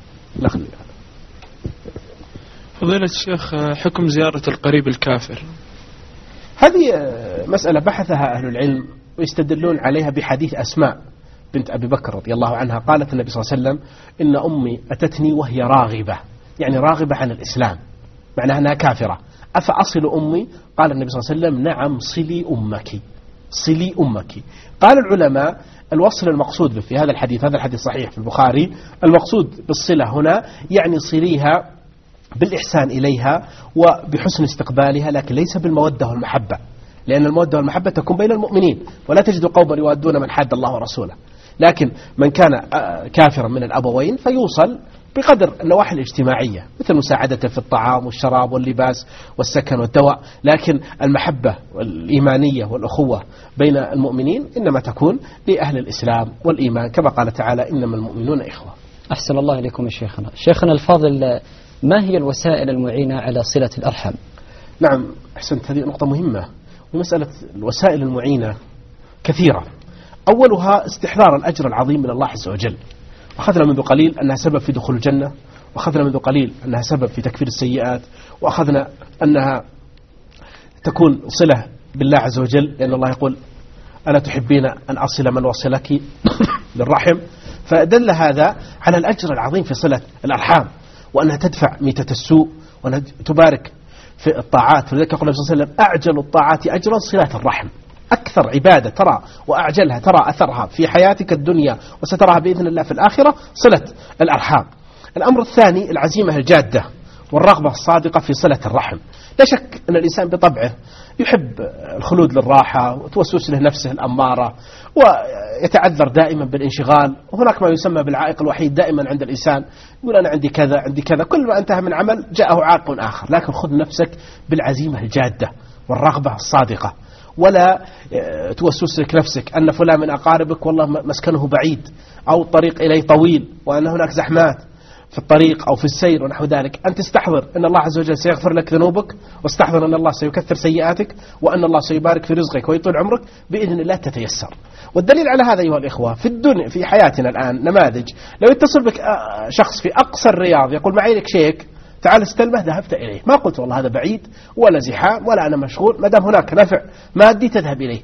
فضيلة الشيخ، حكم زيارة القريب الكافر. هذه مسألة بحثها أهل العلم ويستدلون عليها بحديث أسماء بنت أبي بكر رضي الله عنها، قالت النبي صلى الله عليه وسلم إن أمي أتتني وهي راغبة، يعني راغبة عن الإسلام، معناها أنها كافرة، أفأصل أمي؟ قال النبي صلى الله عليه وسلم نعم صلي أمك، صلي أمك. قال العلماء الوصل المقصود في هذا الحديث، هذا الحديث صحيح في البخاري، المقصود بالصلة هنا يعني صليها بالإحسان إليها وبحسن استقبالها، لكن ليس بالمودة والمحبة، لأن المودة والمحبة تكون بين المؤمنين، ولا تجد قوما يوادون من حاد الله ورسوله. لكن من كان كافرا من الأبوين فيوصل بقدر النواحي الاجتماعية مثل مساعدته في الطعام والشراب واللباس والسكن والدواء، لكن المحبة والإيمانية والأخوة بين المؤمنين إنما تكون لأهل الإسلام والإيمان، كما قال تعالى إنما المؤمنون إخوة. أحسن الله إليكم شيخنا الفاضل، ما هي الوسائل المعينة على صلة الأرحام؟ نعم أحسنت، هذه نقطة مهمة، ومسألة الوسائل المعينة كثيرة. أولها استحضار الأجر العظيم من الله عز وجل، أخذنا منذ قليل أنها سبب في دخول الجنة، وأخذنا منذ قليل أنها سبب في تكفير السيئات، وأخذنا أنها تكون صلة بالله عز وجل، لأن الله يقول ألا تحبين أن أصل من وصلك للرحم، فدل هذا على الأجر العظيم في صلة الأرحام، وأنها تدفع ميتة السوء، وأنها تبارك في الطاعات. ولذلك يقول النبي صلى الله عليه وسلم أعجل الطاعات أجرا صلة الرحم، أكثر عبادة ترى وأعجلها ترى أثرها في حياتك الدنيا وستراها بإذن الله في الآخرة صلة الأرحام. الأمر الثاني العزيمة الجادة والرغبة الصادقة في صلة الرحم. لا شك أن الإنسان بطبعه يحب الخلود للراحة وتوسوس له نفسه الأمارة، ويتعذر دائما بالانشغال، وهناك ما يسمى بالعائق الوحيد دائما عند الإنسان، يقول أنا عندي كذا عندي كذا، كل ما انتهى من عمل جاءه عائق آخر. لكن خذ نفسك بالعزيمة الجادة والرغبة الصادقة، ولا توسوس لك نفسك أن فلان من أقاربك والله مسكنه بعيد أو الطريق إليه طويل وأن هناك زحمات في الطريق أو في السير ونحو ذلك. أنت استحضر أن الله عز وجل سيغفر لك ذنوبك، واستحضر أن الله سيكثر سيئاتك، وأن الله سيبارك في رزقك ويطول عمرك بإذن الله تتيسر. والدليل على هذا أيها الإخوة في الدنيا في حياتنا الآن نماذج، لو يتصل بك شخص في أقصى الرياض يقول معي لك شيك تعال استلمه، ذهبت إليه، ما قلت والله هذا بعيد ولا زحام ولا أنا مشغول، ما دام هناك نفع مادي تذهب إليه.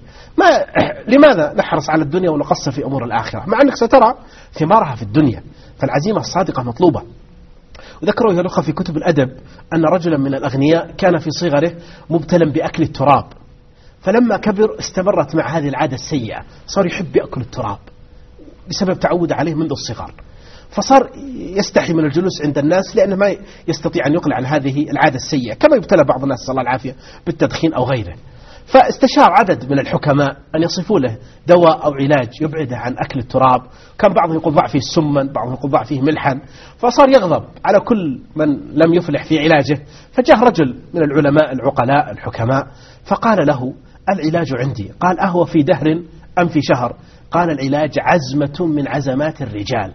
لماذا نحرص على الدنيا ونقصر في أمور الآخرة مع أنك سترى ثمارها في الدنيا؟ فالعزيمة الصادقة مطلوبة. وذكروا يا الأخوة في كتب الأدب أن رجلا من الأغنياء كان في صغره مبتلا بأكل التراب، فلما كبر استمرت مع هذه العادة السيئة، صار يحب يأكل التراب بسبب تعود عليه منذ الصغر، فصار يستحي من الجلوس عند الناس لأنه ما يستطيع أن يقلع عن هذه العادة السيئة، كما يبتلى بعض الناس صلى الله العافية بالتدخين أو غيره. فاستشار عدد من الحكماء أن يصفوا له دواء أو علاج يبعده عن أكل التراب. كان بعضهم يقول ضع فيه سما، بعضهم يقول ضع فيه ملحا، فصار يغضب على كل من لم يفلح في علاجه. فجاء رجل من العلماء العقلاء الحكماء فقال له العلاج عندي. قال أهو في دهر أم في شهر؟ قال العلاج عزمة من عزمات الرجال،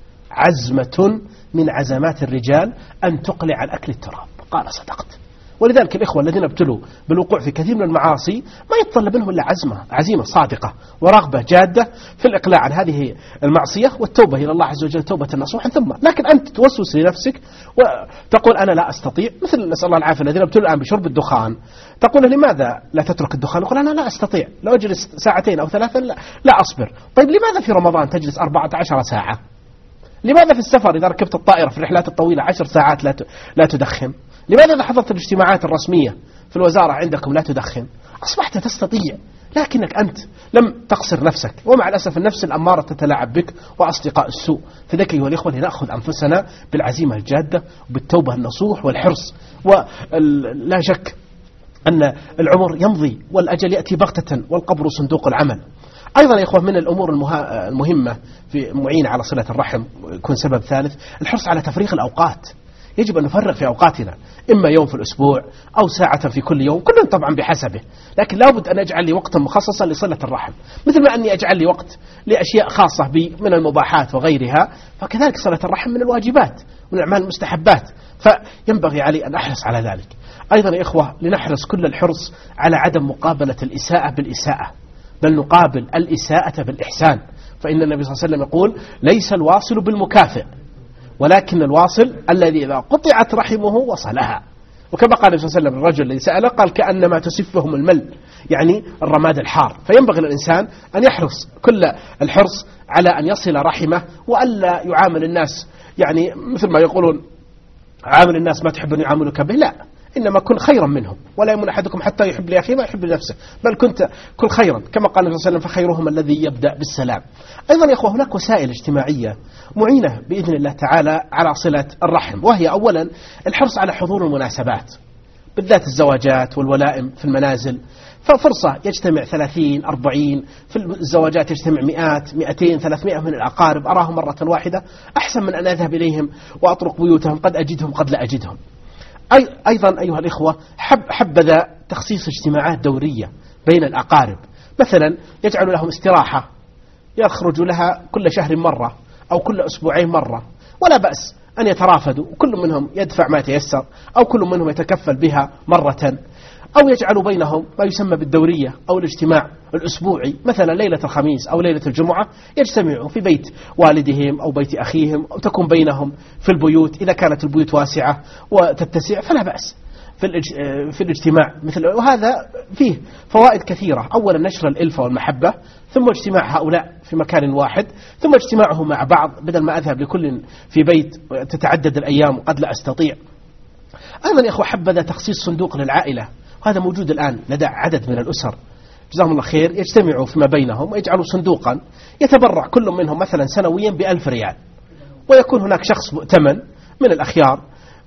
عزمة من عزمات الرجال أن تقلع عن أكل التراب. قال صدقت. ولذلك الإخوة الذين ابتلوا بالوقوع في كثير من المعاصي ما يتطلب منهم إلا عزيمة صادقة ورغبة جادة في الإقلاع عن هذه المعصية والتوبة إلى الله عز وجل توبة نصوحا. ثم لكن أنت توسوس لنفسك وتقول أنا لا أستطيع، مثل نسأل الله العافية الذين ابتلوا الآن بشرب الدخان، تقول لماذا لا تترك الدخان؟ يقول أنا لا أستطيع، لو أجلس ساعتين أو ثلاثة لا أصبر. طيب لماذا في رمضان تجلس 14 ساعة؟ لماذا في السفر إذا ركبت الطائرة في الرحلات الطويلة 10 ساعات لا تدخن؟ لماذا إذا حضرت الاجتماعات الرسمية في الوزارة عندكم لا تدخن؟ أصبحت تستطيع، لكنك أنت لم تقصر نفسك، ومع الأسف النفس الأمارة تتلاعب بك وأصدقاء السوء. فذلك أيها الإخوة لنأخذ أنفسنا بالعزيمة الجادة وبالتوبة النصوح والحرص. ولا شك أن العمر يمضي والأجل يأتي بغتة والقبر صندوق العمل. أيضا يا إخوة من الأمور المهمة في معين على صلة الرحم يكون سبب ثالث الحرص على تفريغ الأوقات. يجب أن نفرغ في أوقاتنا، إما يوم في الأسبوع أو ساعة في كل يوم، كل طبعا بحسبه، لكن لابد أن أجعل لي وقتا مخصصا لصلة الرحم، مثل ما أني أجعل لي وقت لأشياء خاصة بي من المباحات وغيرها، فكذلك صلة الرحم من الواجبات ومن الأعمال المستحبات، فينبغي علي أن أحرص على ذلك. أيضا يا إخوة لنحرص كل الحرص على عدم مقابلة الإساءة بالإساءة، بل نقابل الإساءة بالإحسان. فإن النبي صلى الله عليه وسلم يقول ليس الواصل بالمكافئ، ولكن الواصل الذي إذا قطعت رحمه وصلها. وكما قال النبي صلى الله عليه وسلم الرجل الذي سأله قال كأنما تسفهم المل، يعني الرماد الحار. فينبغي للإنسان أن يحرص كل الحرص على أن يصل رحمه، وألا يعامل الناس يعني مثل ما يقولون عامل الناس ما تحب أن يعاملك به، لا، إنما كن خيرا منهم، ولا يمن أحدكم حتى يحب لأخيه ما يحب لنفسه، بل كن خيرا، كما قال النبي صلى الله عليه وسلم فخيرهم الذي يبدأ بالسلام. أيضا يا أخوة هناك وسائل اجتماعية معينة بإذن الله تعالى على صلة الرحم، وهي أولا الحرص على حضور المناسبات. بالذات الزواجات والولائم في المنازل، ففرصة يجتمع 30 40 في الزواجات، يجتمع 100 200 300 من الأقارب، أراهم مرة واحدة أحسن من أن أذهب إليهم وأطرق بيوتهم، قد أجدهم قد لا أجدهم. أيضا أيها الإخوة، حبذا تخصيص اجتماعات دورية بين الأقارب، مثلا يجعل لهم استراحة يخرج لها كل شهر مرة أو كل أسبوعين مرة، ولا بأس أن يترافدوا، كل منهم يدفع ما تيسر أو كل منهم يتكفل بها مرة، أو يجعلوا بينهم ما يسمى بالدورية أو الاجتماع الأسبوعي، مثلا ليلة الخميس أو ليلة الجمعة يجتمعوا في بيت والدهم أو بيت أخيهم، أو تكون بينهم في البيوت إذا كانت البيوت واسعة وتتسع فلا بأس في الاجتماع مثل، وهذا فيه فوائد كثيرة. أولا نشر الإلفة والمحبة، ثم اجتماع هؤلاء في مكان واحد، ثم اجتماعهم مع بعض بدل ما أذهب لكل في بيت تتعدد الأيام وقد لا أستطيع. أيضا يا أخوة حبذا تخصيص صندوق للعائلة، وهذا موجود الآن لدى عدد من الأسر جزاهم الله خير، يجتمعوا فيما بينهم ويجعلوا صندوقا يتبرع كل منهم مثلا سنويا ب1000 ريال، ويكون هناك شخص مؤتمن من الأخيار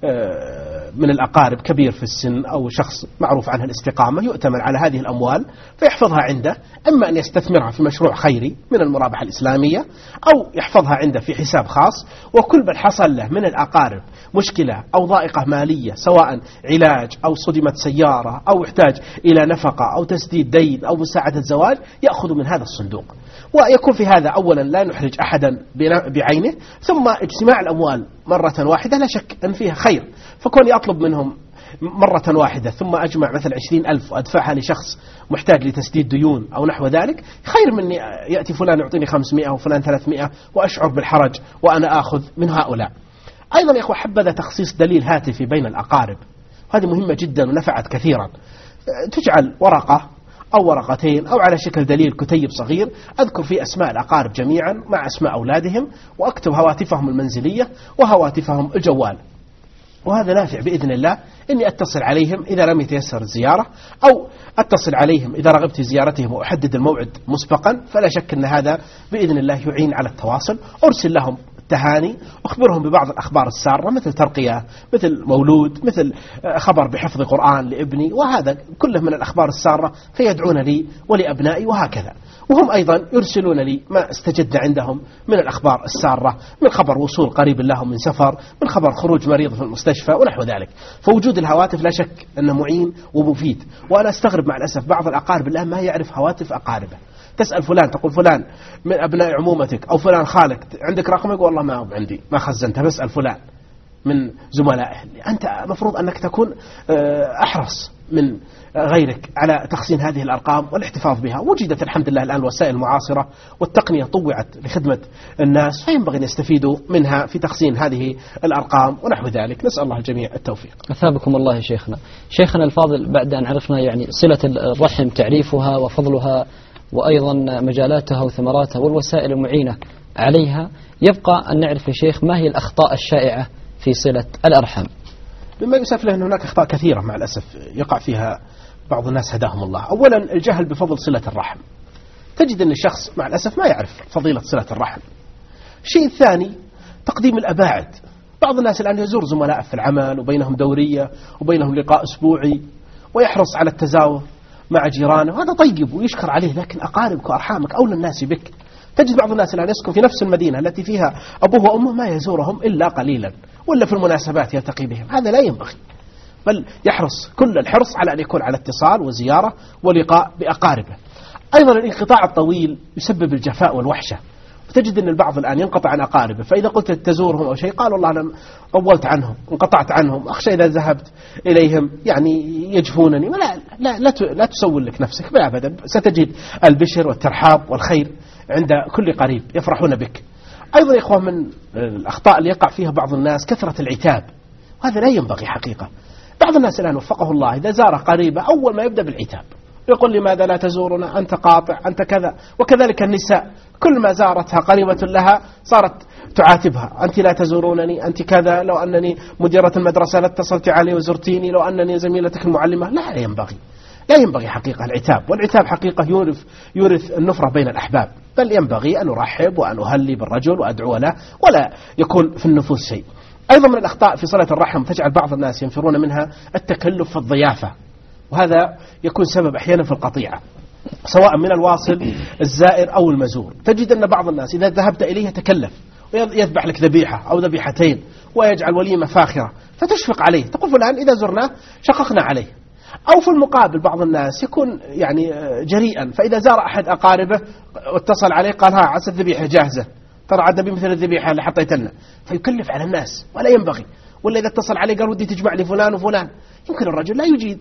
من الأقارب كبير في السن أو شخص معروف عنه الاستقامة يؤتمن على هذه الأموال فيحفظها عنده، إما أن يستثمرها في مشروع خيري من المرابحة الإسلامية أو يحفظها عنده في حساب خاص، وكل من حصل له من الأقارب مشكلة أو ضائقة مالية سواء علاج أو صدمت سيارة أو يحتاج إلى نفقة أو تسديد دين أو مساعدة زواج يأخذ من هذا الصندوق. ويكون في هذا أولا لا نحرج أحدا بعينه، ثم اجتماع الأموال مرة واحدة لا شك أن فيها خير، فكوني أطلب منهم مرة واحدة ثم أجمع مثل 20,000 وأدفعها لشخص محتاج لتسديد ديون أو نحو ذلك خير من يأتي فلان يعطيني 500 وفلان 300 وأشعر بالحرج وأنا آخذ من هؤلاء. أيضا يا أخوة حبذا تخصيص دليل هاتفي بين الأقارب، هذه مهمة جدا ونفعت كثيرا، تجعل ورقة أو ورقتين أو على شكل دليل كتيب صغير أذكر فيه أسماء الأقارب جميعا مع أسماء أولادهم، وأكتب هواتفهم المنزلية وهواتفهم الجوال، وهذا نافع بإذن الله إني أتصل عليهم إذا لم يتيسر الزيارة، أو أتصل عليهم إذا رغبت في زيارتهم وأحدد الموعد مسبقا، فلا شك أن هذا بإذن الله يعين على التواصل. أرسل لهم تهاني، أخبرهم ببعض الأخبار السارة مثل ترقية، مثل مولود، مثل خبر بحفظ قرآن لابني، وهذا كله من الأخبار السارة فيدعون لي ولأبنائي وهكذا. وهم أيضا يرسلون لي ما استجد عندهم من الأخبار السارة، من خبر وصول قريب لهم من سفر، من خبر خروج مريض في المستشفى ونحو ذلك. فوجود الهواتف لا شك أنه معين ومفيد، وأنا أستغرب مع الأسف بعض الأقارب الآن ما يعرف هواتف أقاربه. تسأل فلان تقول فلان من أبناء عمومتك أو فلان خالك عندك رقمك؟ والله ما هو عندي، ما خزنته، بسأل فلان من زملائه. أنت مفروض أنك تكون أحرص من غيرك على تخزين هذه الأرقام والاحتفاظ بها. وجدت الحمد لله الآن الوسائل المعاصرة والتقنية طوعت لخدمة الناس، فينبغي أن يستفيدوا منها في تخزين هذه الأرقام ونحو ذلك. نسأل الله الجميع التوفيق. أثابكم الله يا شيخنا الفاضل، بعد أن عرفنا يعني صلة الرحم تعريفها وفضلها وأيضا مجالاتها وثمراتها والوسائل المعينة عليها، يبقى أن نعرف يا شيخ ما هي الأخطاء الشائعة في صلة الأرحام. مما يسف له أن هناك أخطاء كثيرة مع الأسف يقع فيها بعض الناس هداهم الله. أولا الجهل بفضل صلة الرحم، تجد أن الشخص مع الأسف ما يعرف فضيلة صلة الرحم. الشيء الثاني تقديم الأباعد، بعض الناس الآن يزور زملاء في العمل وبينهم دورية وبينهم لقاء أسبوعي ويحرص على التزاور مع جيرانه، وهذا طيب ويشكر عليه، لكن أقاربك وأرحامك أولى الناس بك. تجد بعض الناس الآن يسكن في نفس المدينة التي فيها أبوه وأمه ما يزورهم إلا قليلا ولا في المناسبات يلتقي بهم، هذا لا ينبغي، بل يحرص كل الحرص على أن يكون على اتصال وزيارة ولقاء بأقاربه. أيضا الانقطاع الطويل يسبب الجفاء والوحشة، وتجد أن البعض الآن ينقطع عن أقاربه، فإذا قلت تزورهم أو شيء قال والله أنا طولت عنهم انقطعت عنهم، أخشى إذا ذهبت إليهم يعني يجفونني. لا تسول لك نفسك أبدا، ستجد البشر والترحاب والخير عند كل قريب يفرحون بك. أيضا يا إخوة من الأخطاء اللي يقع فيها بعض الناس كثرة العتاب، وهذا لا ينبغي حقيقة. بعض الناس الآن وفقه الله إذا زار قريبة أول ما يبدأ بالعتاب، يقول لماذا لا تزورنا، أنت قاطع، أنت كذا. وكذلك النساء كل ما زارتها قريبة لها صارت تعاتبها، أنت لا تزورونني، أنت كذا، لو أنني مديرة المدرسة لاتصلت علي وزرتيني، لو أنني زميلتك المعلمة. لا ينبغي حقيقة العتاب، والعتاب حقيقة يورث النفرة بين الأحباب، بل ينبغي أن أرحب وأن أهلي بالرجل وأدعو له ولا يكون في النفوس شيء. أيضا من الأخطاء في صلة الرحم تجعل بعض الناس ينفرون منها التكلف في الضيافة، وهذا يكون سبب أحيانا في القطيعة سواء من الواصل الزائر أو المزور. تجد أن بعض الناس إذا ذهبت إليه يتكلف ويذبح لك ذبيحة أو ذبيحتين ويجعل وليمة فاخرة، فتشفق عليه تقول فلان إذا زرناه شققنا عليه. أو في المقابل بعض الناس يكون يعني جريئا، فإذا زار أحد أقاربه واتصل عليه قال ها عسى الذبيحة جاهزة، ترى عاد بمثل الذبيحة اللي حطيت لنا، فيكلف على الناس ولا ينبغي. ولا إذا اتصل عليه قال ودي تجمع لي فلان وفلان، يمكن الرجل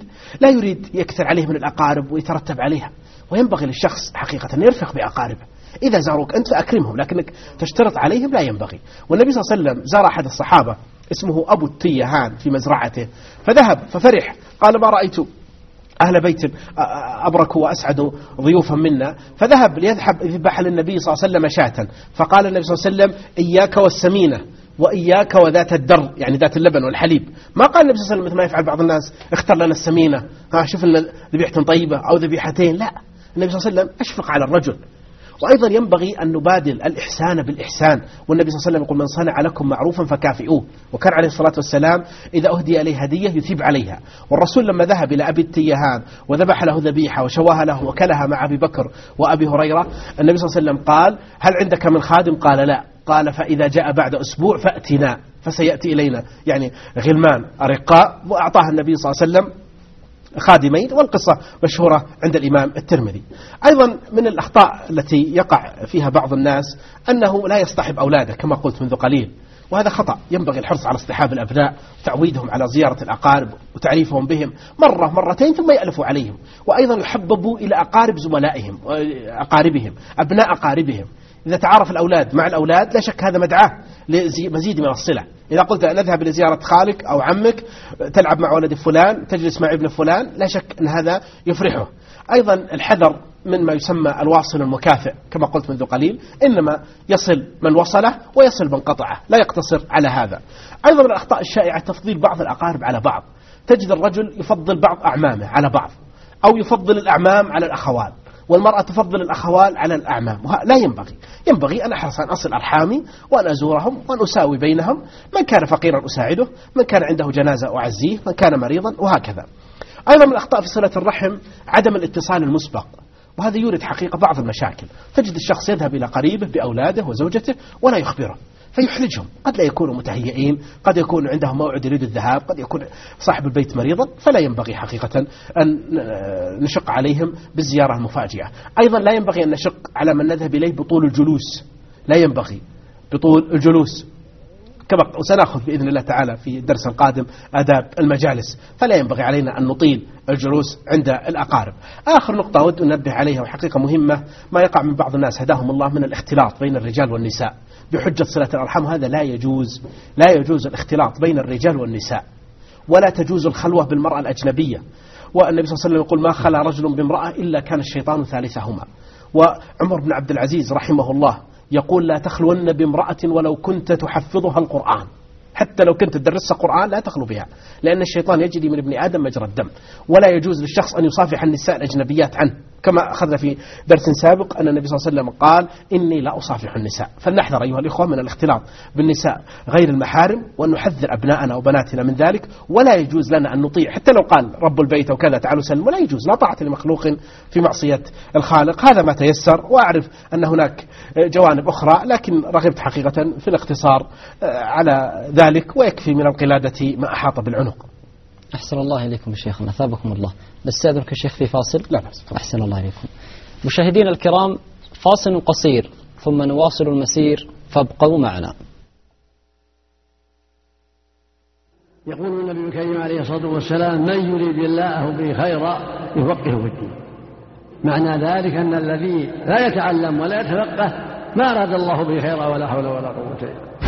لا يريد يكثر عليه من الأقارب ويترتب عليها، وينبغي للشخص حقيقة أن يرفق بأقاربه. إذا زاروك أنت فأكرمهم، لكنك تشترط عليهم لا ينبغي. والنبي صلى الله عليه وسلم زار أحد الصحابة اسمه أبو التيهان في مزرعته، فذهب ففرح قال ما رأيت أهل بيت أبركوا وأسعدوا ضيوفا منا، فذهب يذبح للنبي صلى الله عليه وسلم شاة، فقال النبي صلى الله عليه وسلم إياك والسمينة وإياك وذات الدر، يعني ذات اللبن والحليب. ما قال النبي صلى الله عليه وسلم مثل ما يفعل بعض الناس اختر لنا السمينة، شوف لنا ذبيحة طيبة أو ذبيحتين، لا، النبي صلى الله عليه وسلم أشفق على الرجل. وأيضا ينبغي أن نبادل الإحسان بالإحسان، والنبي صلى الله عليه وسلم يقول من صنع لكم معروفا فكافئوه، وكان عليه الصلاة والسلام إذا أهدي إليه هدية يثيب عليها. والرسول لما ذهب إلى أبي التيهان وذبح له ذبيحة وشواها له وكلها مع أبي بكر وأبي هريرة، النبي صلى الله عليه وسلم قال هل عندك من خادم؟ قال لا، قال فإذا جاء بعد أسبوع فأتنا، فسيأتي إلينا يعني غلمان أرقاء، وأعطاها النبي صلى الله عليه وسلم خادمين، والقصة مشهورة عند الإمام الترمذي. أيضا من الأخطاء التي يقع فيها بعض الناس أنه لا يصطحب أولاده كما قلت منذ قليل، وهذا خطأ. ينبغي الحرص على اصطحاب الأبناء وتعويدهم على زيارة الأقارب وتعريفهم بهم مرة مرتين ثم يألفوا عليهم، وأيضا يحببوا إلى أقارب زملائهم أقاربهم أبناء أقاربهم. إذا تعارف الأولاد مع الأولاد لا شك هذا مدعاة لمزيد من الصلة. إذا قلت نذهب لزيارة خالك أو عمك تلعب مع ولد فلان تجلس مع ابن فلان، لا شك أن هذا يفرحه. أيضا الحذر من ما يسمى الواصل المكافئ كما قلت منذ قليل، إنما يصل من وصله ويصل من قطعه، لا يقتصر على هذا. أيضا من الأخطاء الشائعة تفضيل بعض الأقارب على بعض، تجد الرجل يفضل بعض أعمامه على بعض، أو يفضل الأعمام على الأخوال، والمرأة تفضل الأخوال على الأعمام، لا ينبغي. ينبغي أن أحرص أن أصل أرحامي وأن أزورهم وأن أساوي بينهم، من كان فقيرا أساعده، من كان عنده جنازة أعزيه، من كان مريضا، وهكذا. أيضا من الأخطاء في صلة الرحم عدم الاتصال المسبق، وهذا يورد حقيقة بعض المشاكل. تجد الشخص يذهب إلى قريبه بأولاده وزوجته ولا يخبره، فيحرجهم، قد لا يكونوا متهيئين، قد يكون عندهم موعد يريد الذهاب، قد يكون صاحب البيت مريضا، فلا ينبغي حقيقة أن نشق عليهم بالزيارة المفاجئة. أيضا لا ينبغي أن نشق على من نذهب إليه بطول الجلوس، لا ينبغي بطول الجلوس، كما سنأخذ بإذن الله تعالى في الدرس القادم آداب المجالس، فلا ينبغي علينا أن نطيل الجلوس عند الأقارب. آخر نقطة أود أن ننبه عليها وحقيقة مهمة، ما يقع من بعض الناس هداهم الله من الاختلاط بين الرجال والنساء بحجة صلة الأرحام، هذا لا يجوز. لا يجوز الاختلاط بين الرجال والنساء، ولا تجوز الخلوة بالمرأة الأجنبية. والنبي صلى الله عليه وسلم يقول ما خلا رجل بامرأة إلا كان الشيطان ثالثهما. وعمر بن عبد العزيز رحمه الله يقول لا تخلون بامرأة ولو كنت تحفظها القرآن، حتى لو كنت تدرسها قرآن لا تخلو بها، لأن الشيطان يجري من ابن آدم مجرى الدم. ولا يجوز للشخص أن يصافح النساء الأجنبيات عنه، كما أخذنا في درس سابق أن النبي صلى الله عليه وسلم قال إني لا أصافح النساء. فلنحذر أيها الإخوة من الاختلاط بالنساء غير المحارم، وأن نحذر أبناءنا وبناتنا من ذلك. ولا يجوز لنا أن نطيع حتى لو قال رب البيت وكذا تعالوا سلم، ولا يجوز، لا طاعة لمخلوق في معصية الخالق. هذا ما تيسر، وأعرف أن هناك جوانب أخرى، لكن رغبت حقيقة في الاختصار على ذلك، ويكفي من القلادة ما أحاط بالعنق. أحسن الله إليكم شيخنا، ثابكم الله. نستأذنك الشيخ في فاصل؟ لا بأس. أحسن الله إليكم. مشاهدينا الكرام، فاصل قصير ثم نواصل المسير، فابقوا معنا. يقول النبي الكريم عليه الصلاة والسلام من يريد الله به خيرا يفقهه في الدين. معنى ذلك أن الذي لا يتعلم ولا يتفقه ما أراد الله به خيرا، ولا حول ولا قوة إلا بالله.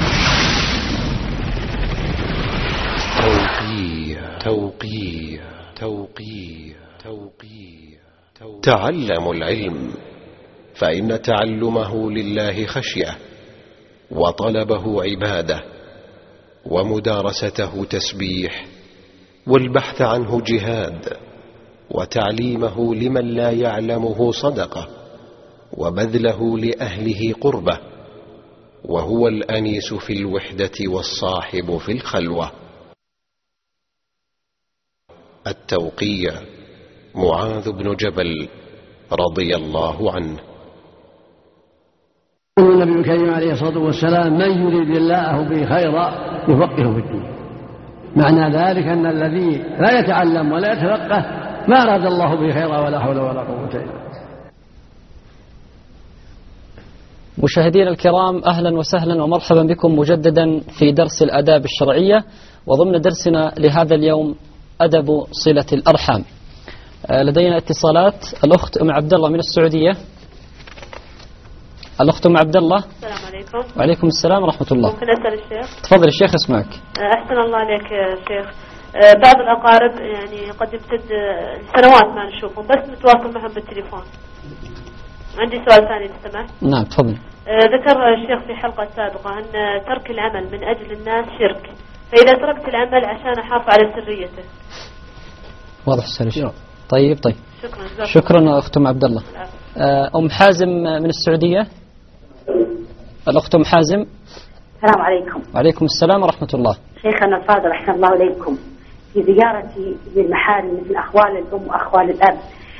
تعلموا العلم، فإن تعلمه لله خشية، وطلبه عبادة، ومدارسته تسبيح، والبحث عنه جهاد، وتعليمه لمن لا يعلمه صدقة، وبذله لأهله قربة، وهو الأنيس في الوحدة والصاحب في الخلوة. التوقيع معاذ بن جبل رضي الله عنه. النبي الكريم عليه الصلاة والسلام: من يريد الله به خيرا يفقهه في الدين. معنى ذلك أن الذي لا يتعلم ولا يتفقه ما أراد الله به خيرا ولا حول ولا قوة إلا بالله. مشاهدينا الكرام، أهلا وسهلا ومرحبا بكم مجددا في درس الآداب الشرعية، وضمن درسنا لهذا اليوم أدب صلة الأرحام. لدينا اتصالات. الأخت أم عبد الله من السعودية. الأخت أم عبد الله. السلام عليكم. وعليكم السلام ورحمة الله. ممكن أسأل الشيخ؟ تفضل الشيخ، اسمعك. أحسن الله عليك يا شيخ. بعض الأقارب يعني قد يمتد سنوات ما نشوفهم، بس نتواصل معهم بالتليفون. عندي سؤال ثاني تسمح؟ نعم تفضل. ذكر الشيخ في حلقة سابقة أن ترك العمل من أجل الناس شرك، فإذا تركت العمل عشان أحافظ على سريته. واضح السؤال. طيب شكرا. شكرا أخت أم عبد الله. أم حازم من السعودية. الأخت أم حازم. السلام عليكم. وعليكم السلام ورحمة الله. شيخنا الفاضل أحسن الله إليكم، في زيارتي للمحارم مثل أخوال الأم وأخوال الأب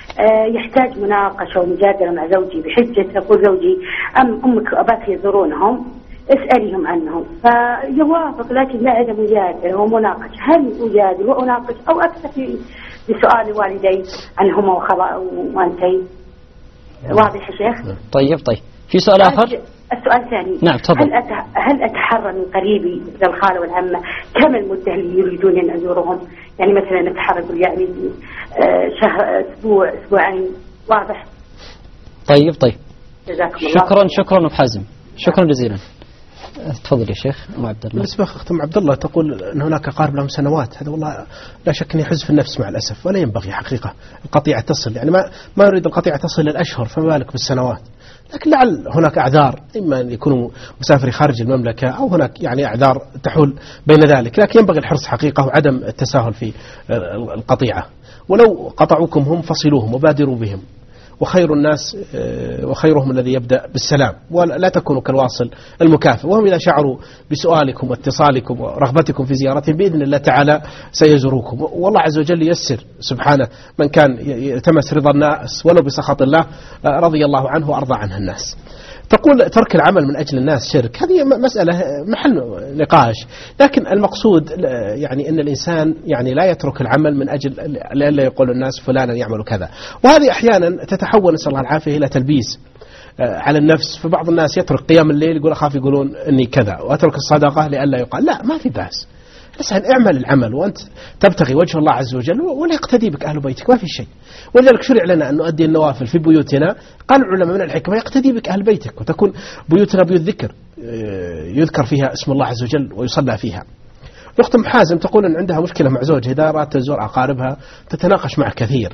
يحتاج مناقشة ومجادلة مع زوجي، بحجة يقول زوجي: أمك وأباك يزورونهم، اسأليهم عنهم، فيوافق، لكن لا عدم مجادلة ومناقشة. هل أجادل وأناقش أو أكتفي بسؤال والدي عنهما وانتهي؟ واضح يا شيخ؟ طيب. في سؤال آخر؟ السؤال الثاني: نعم تفضل. هل أتحرى من قريبي مثل الخالة والعمة كم المدة اللي يريدون أن أزورهم؟ يعني مثلا نتحرى يعني شهر، أسبوع، أسبوعين. واضح؟ طيب. جزاكم الله. شكرا أم حازم، شكرا جزيلا. تفضل يا شيخ أم عبد الله. بالنسبة أخت أم عبد الله تقول أن هناك أقارب لهم سنوات، هذا والله لا شك أن يحز في النفس مع الأسف، ولا ينبغي حقيقة القطيعة تصل، يعني ما يريد القطيعة تصل للأشهر، فما بالك بالسنوات. لكن لعل هناك أعذار، إما أن يكونوا مسافرين خارج المملكة، أو هناك يعني أعذار تحول بين ذلك، لكن ينبغي الحرص حقيقة وعدم التساهل في القطيعة. ولو قطعوكم هم فصلوهم وبادروا بهم، وخير الناس وخيرهم الذي يبدأ بالسلام، ولا تكونوا كالواصل المكافئ. وهم إذا شعروا بسؤالكم واتصالكم ورغبتكم في زيارتهم بإذن الله تعالى سيزوروكم، والله عز وجل ييسر سبحانه. من كان يتمس رضا الناس ولو بسخط الله رضي الله عنه وأرضى عنه الناس. تقول ترك العمل من أجل الناس شرك، هذه مسألة محل نقاش، لكن المقصود يعني أن الإنسان يعني لا يترك العمل من أجل لألا يقول الناس فلانا يعمل كذا. وهذه أحيانا تتحول نسأل الله العافية إلى تلبيس على النفس. فبعض الناس يترك قيام الليل يقول أخاف يقولون أني كذا، وأترك الصدقة لألا يقال. لا، ما في بأس، اسهل اعمل العمل وأنت تبتغي وجه الله عز وجل، ولا يقتدي بك أهل بيتك، ما في شيء. ولذلك شرع لنا أن نؤدي النوافل في بيوتنا. قال العلماء من الحكمة يقتدي بك أهل بيتك، وتكون بيوتنا بيوت ذكر يذكر فيها اسم الله عز وجل ويصلى فيها. الأخت أم حازم تقول أن عندها مشكلة مع زوجها، إذا أرادت تزور أقاربها تتناقش معه كثير،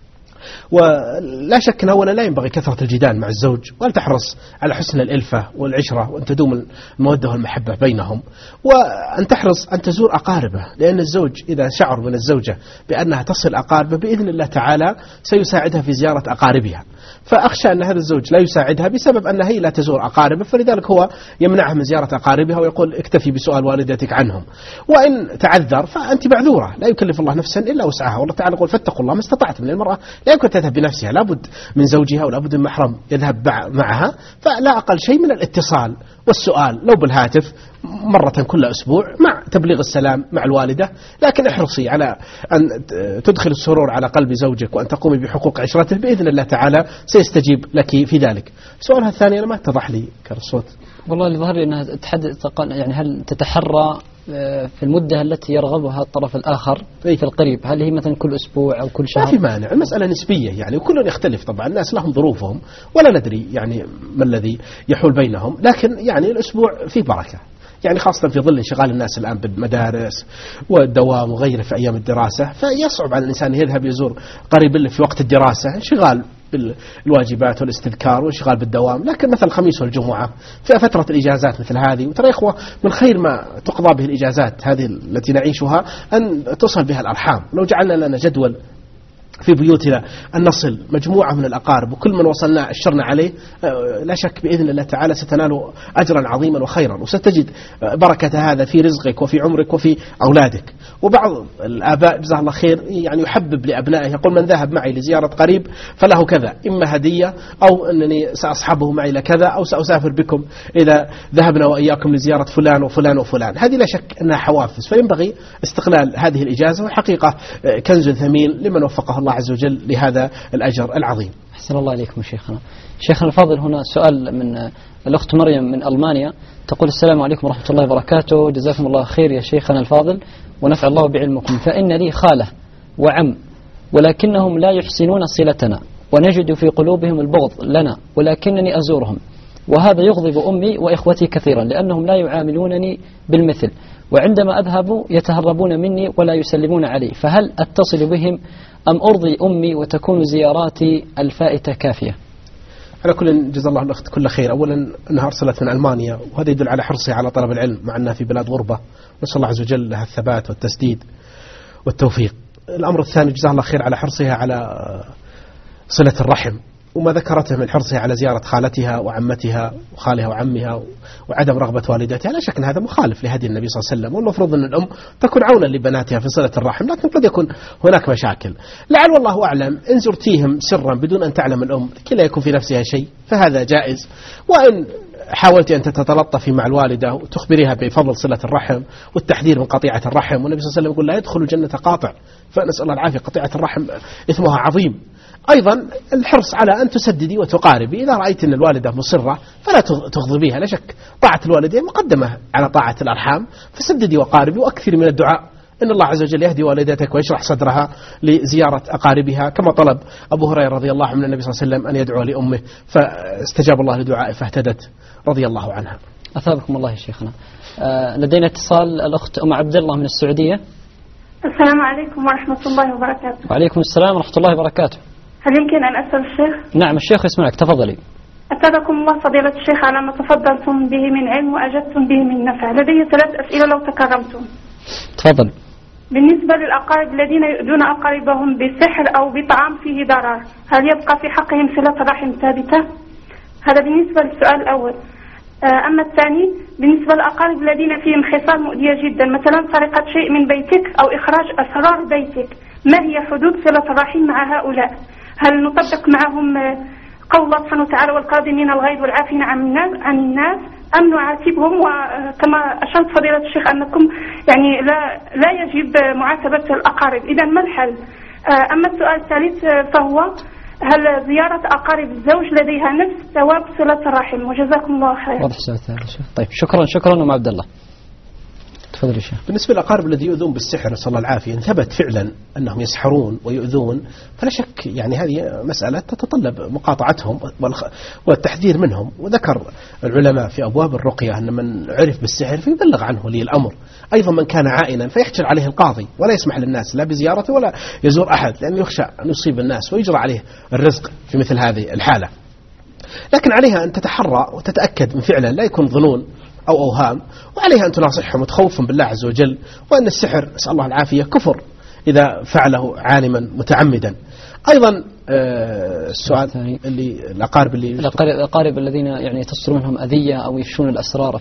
ولا شك أن أولا لا ينبغي كثرة الجدال مع الزوج، وأن تحرص على حسن الإلفة والعشرة، وأن تدوم المودة والمحبة بينهم، وأن تحرص أن تزور أقاربه، لأن الزوج إذا شعر من الزوجة بأنها تصل أقاربه بإذن الله تعالى سيساعدها في زيارة أقاربها. فأخشى أن هذا الزوج لا يساعدها بسبب أنها هي لا تزور أقاربه، فلذلك هو يمنعها من زيارة أقاربها ويقول اكتفي بسؤال والدتك عنهم. وإن تعذر فأنت معذورة، لا يكلف الله نفسا إلا وسعها، والله تعالى يقول فاتقوا الله ما استطعتم. للمرأة لا يمكن تذهب بنفسها، لابد من زوجها ولابد من محرم يذهب معها، فلا أقل شيء من الاتصال والسؤال لو بالهاتف مرة كل أسبوع مع تبليغ السلام مع الوالدة. لكن احرصي على أن تدخل السرور على قلب زوجك وأن تقومي بحقوق عشرته، بإذن الله تعالى سيستجيب لك في ذلك. سؤالها الثاني أنا ما اتضح لي كالصوت. والله اللي ظهر لي أنها يعني هل تتحرى في المدة التي يرغبها الطرف الآخر في القريب، هل هي مثلا كل أسبوع أو كل شهر؟ ما في مانع، المسألة نسبية يعني، وكل يختلف طبعا، الناس لهم ظروفهم ولا ندري يعني ما الذي يحول بينهم، لكن يعني الأسبوع فيه بركة، يعني خاصة في ظل انشغال الناس الآن بالمدارس والدوام وغيره في أيام الدراسة، فيصعب على الإنسان يذهب يزور قريب له في وقت الدراسة، انشغال بالواجبات والاستذكار وانشغال بالدوام. لكن مثل الخميس والجمعة في فترة الإجازات مثل هذه، وترى يا إخوة من خير ما تقضى به الإجازات هذه التي نعيشها أن تصل بها الأرحام. لو جعلنا لنا جدول في بيوتنا أن نصل مجموعة من الأقارب، وكل من وصلنا أشرنا عليه لا شك بإذن الله تعالى ستنال أجرا عظيما وخيرا، وستجد بركة هذا في رزقك وفي عمرك وفي أولادك. وبعض الآباء جزاه الله خير يعني يحبب لأبنائه، يقول من ذهب معي لزيارة قريب فله كذا، إما هدية أو أنني سأصحبه معي لكذا، أو سأسافر بكم إذا ذهبنا وإياكم لزيارة فلان وفلان وفلان. هذه لا شك أنها حوافز، فينبغي استغلال هذه الإجازة، وحقيقة كنز ثمين لمن وفقه الله عز وجل لهذا الأجر العظيم. أحسن الله عليكم شيخنا. شيخنا الفاضل، هنا سؤال من الأخت مريم من ألمانيا، تقول السلام عليكم ورحمة الله وبركاته، جزاكم الله خير يا شيخنا الفاضل ونفع الله بعلمكم. فإن لي خالة وعم ولكنهم لا يحسنون صلتنا، ونجد في قلوبهم البغض لنا، ولكنني أزورهم، وهذا يغضب أمي وإخوتي كثيرا لأنهم لا يعاملونني بالمثل، وعندما أذهب يتهربون مني ولا يسلمون علي، فهل أتصل بهم أم أرضي أمي وتكون زياراتي الفائتة كافية؟ على كل جزا الله الأخت كل خير. أولا أنها أرسلت من ألمانيا، وهذا يدل على حرصها على طلب العلم مع أنها في بلاد غربة، نسأل الله عز وجل لها الثبات والتسديد والتوفيق. الأمر الثاني جزا الله خير على حرصها على صلة الرحم، وما ذكرته من حرصها على زيارة خالتها وعمتها وخالها وعمها وعدم رغبة والدتها، لا شك أن هذا مخالف لهدي النبي صلى الله عليه وسلم، والمفروض أن الأم تكون عونا لبناتها في صلة الرحم، لكن قد يكون هناك مشاكل. لعل والله أعلم إن زرتيهم سرا بدون أن تعلم الأم كلا يكون في نفسها شيء فهذا جائز، وإن حاولت أن تتلطفي مع الوالدة وتخبريها بفضل صلة الرحم والتحذير من قطيعة الرحم، والنبي صلى الله عليه وسلم يقول لا يدخل الجنة قاطع، فنسأل الله العافية، قطيعة الرحم إثمها عظيم. أيضا الحرص على أن تسددي وتقاربي، إذا رأيت أن الوالدة مصرة فلا تغضبيها، لا شك طاعة الوالدين مقدمة على طاعة الأرحام، فسددي وقاربي وأكثر من الدعاء إن الله عز وجل يهدي والدتك ويشرح صدرها لزيارة أقاربها، كما طلب أبو هريرة رضي الله عنه من النبي صلى الله عليه وسلم أن يدعو لأمه فاستجاب الله لدعائه فاهتدت رضي الله عنها. أثابكم الله يا شيخنا. لدينا اتصال الأخت أم عبد الله من السعودية. السلام عليكم ورحمة الله وبركاته. وعليكم السلام ورحمة الله وبركاته. هل يمكن أن أسأل الشيخ؟ نعم الشيخ يسمعك، تفضلي. أسعدكم الله فضيلة الشيخ على ما تفضلتم به من علم وأجدتم به من نفع. لدي 3 أسئلة لو تكرمتم. تفضل. بالنسبة للأقارب الذين يؤذون أقاربهم بسحر أو بطعام فيه ضرر، هل يبقى في حقهم صلة رحم ثابتة؟ هذا بالنسبة للسؤال الأول. أما الثاني بالنسبة للأقارب الذين فيهم خصال مؤذية جدا، مثلا سرقة شيء من بيتك أو إخراج أسرار بيتك، ما هي حدود صلة الرحم مع هؤلاء؟ هل نطبق معهم قول الله سبحانه وتعالى والقادمين الغيظ والعافين عن الناس، أم نعاتبهم؟ وكما أشرت فضيلة الشيخ أنكم يعني لا يجب معاتبة الأقارب، إذا ما الحل؟ أما السؤال الثالث فهو هل زيارة أقارب الزوج لديها نفس ثواب صلة الرحم؟ وجزاكم الله خير. واضح السؤال الثالث. طيب شكرا أم عبد الله. تفضل يا شيخ. بالنسبة للأقارب الذي يؤذون بالسحر نسأل الله العافية، إن ثبت فعلا أنهم يسحرون ويؤذون فلا شك يعني هذه مسألة تتطلب مقاطعتهم والتحذير منهم. وذكر العلماء في أبواب الرقية أن من عرف بالسحر فيبلغ عنه ولي الأمر، أيضا من كان عائنا فيحجر عليه القاضي ولا يسمح للناس لا بزيارته ولا يزور أحد، لأنه يخشى أن يصيب الناس ويجرى عليه الرزق في مثل هذه الحالة. لكن عليها أن تتحرى وتتأكد من فعلا لا يكون ظنون أو أوهام، وعليها أن تناصحهم وتخوفهم بالله عز وجل، وأن السحر نسأل الله العافية كفر إذا فعله عالما متعمدا. أيضا السؤال اللي الأقارب الذين يعني تصدر منهم أذية أو يفشون الأسرار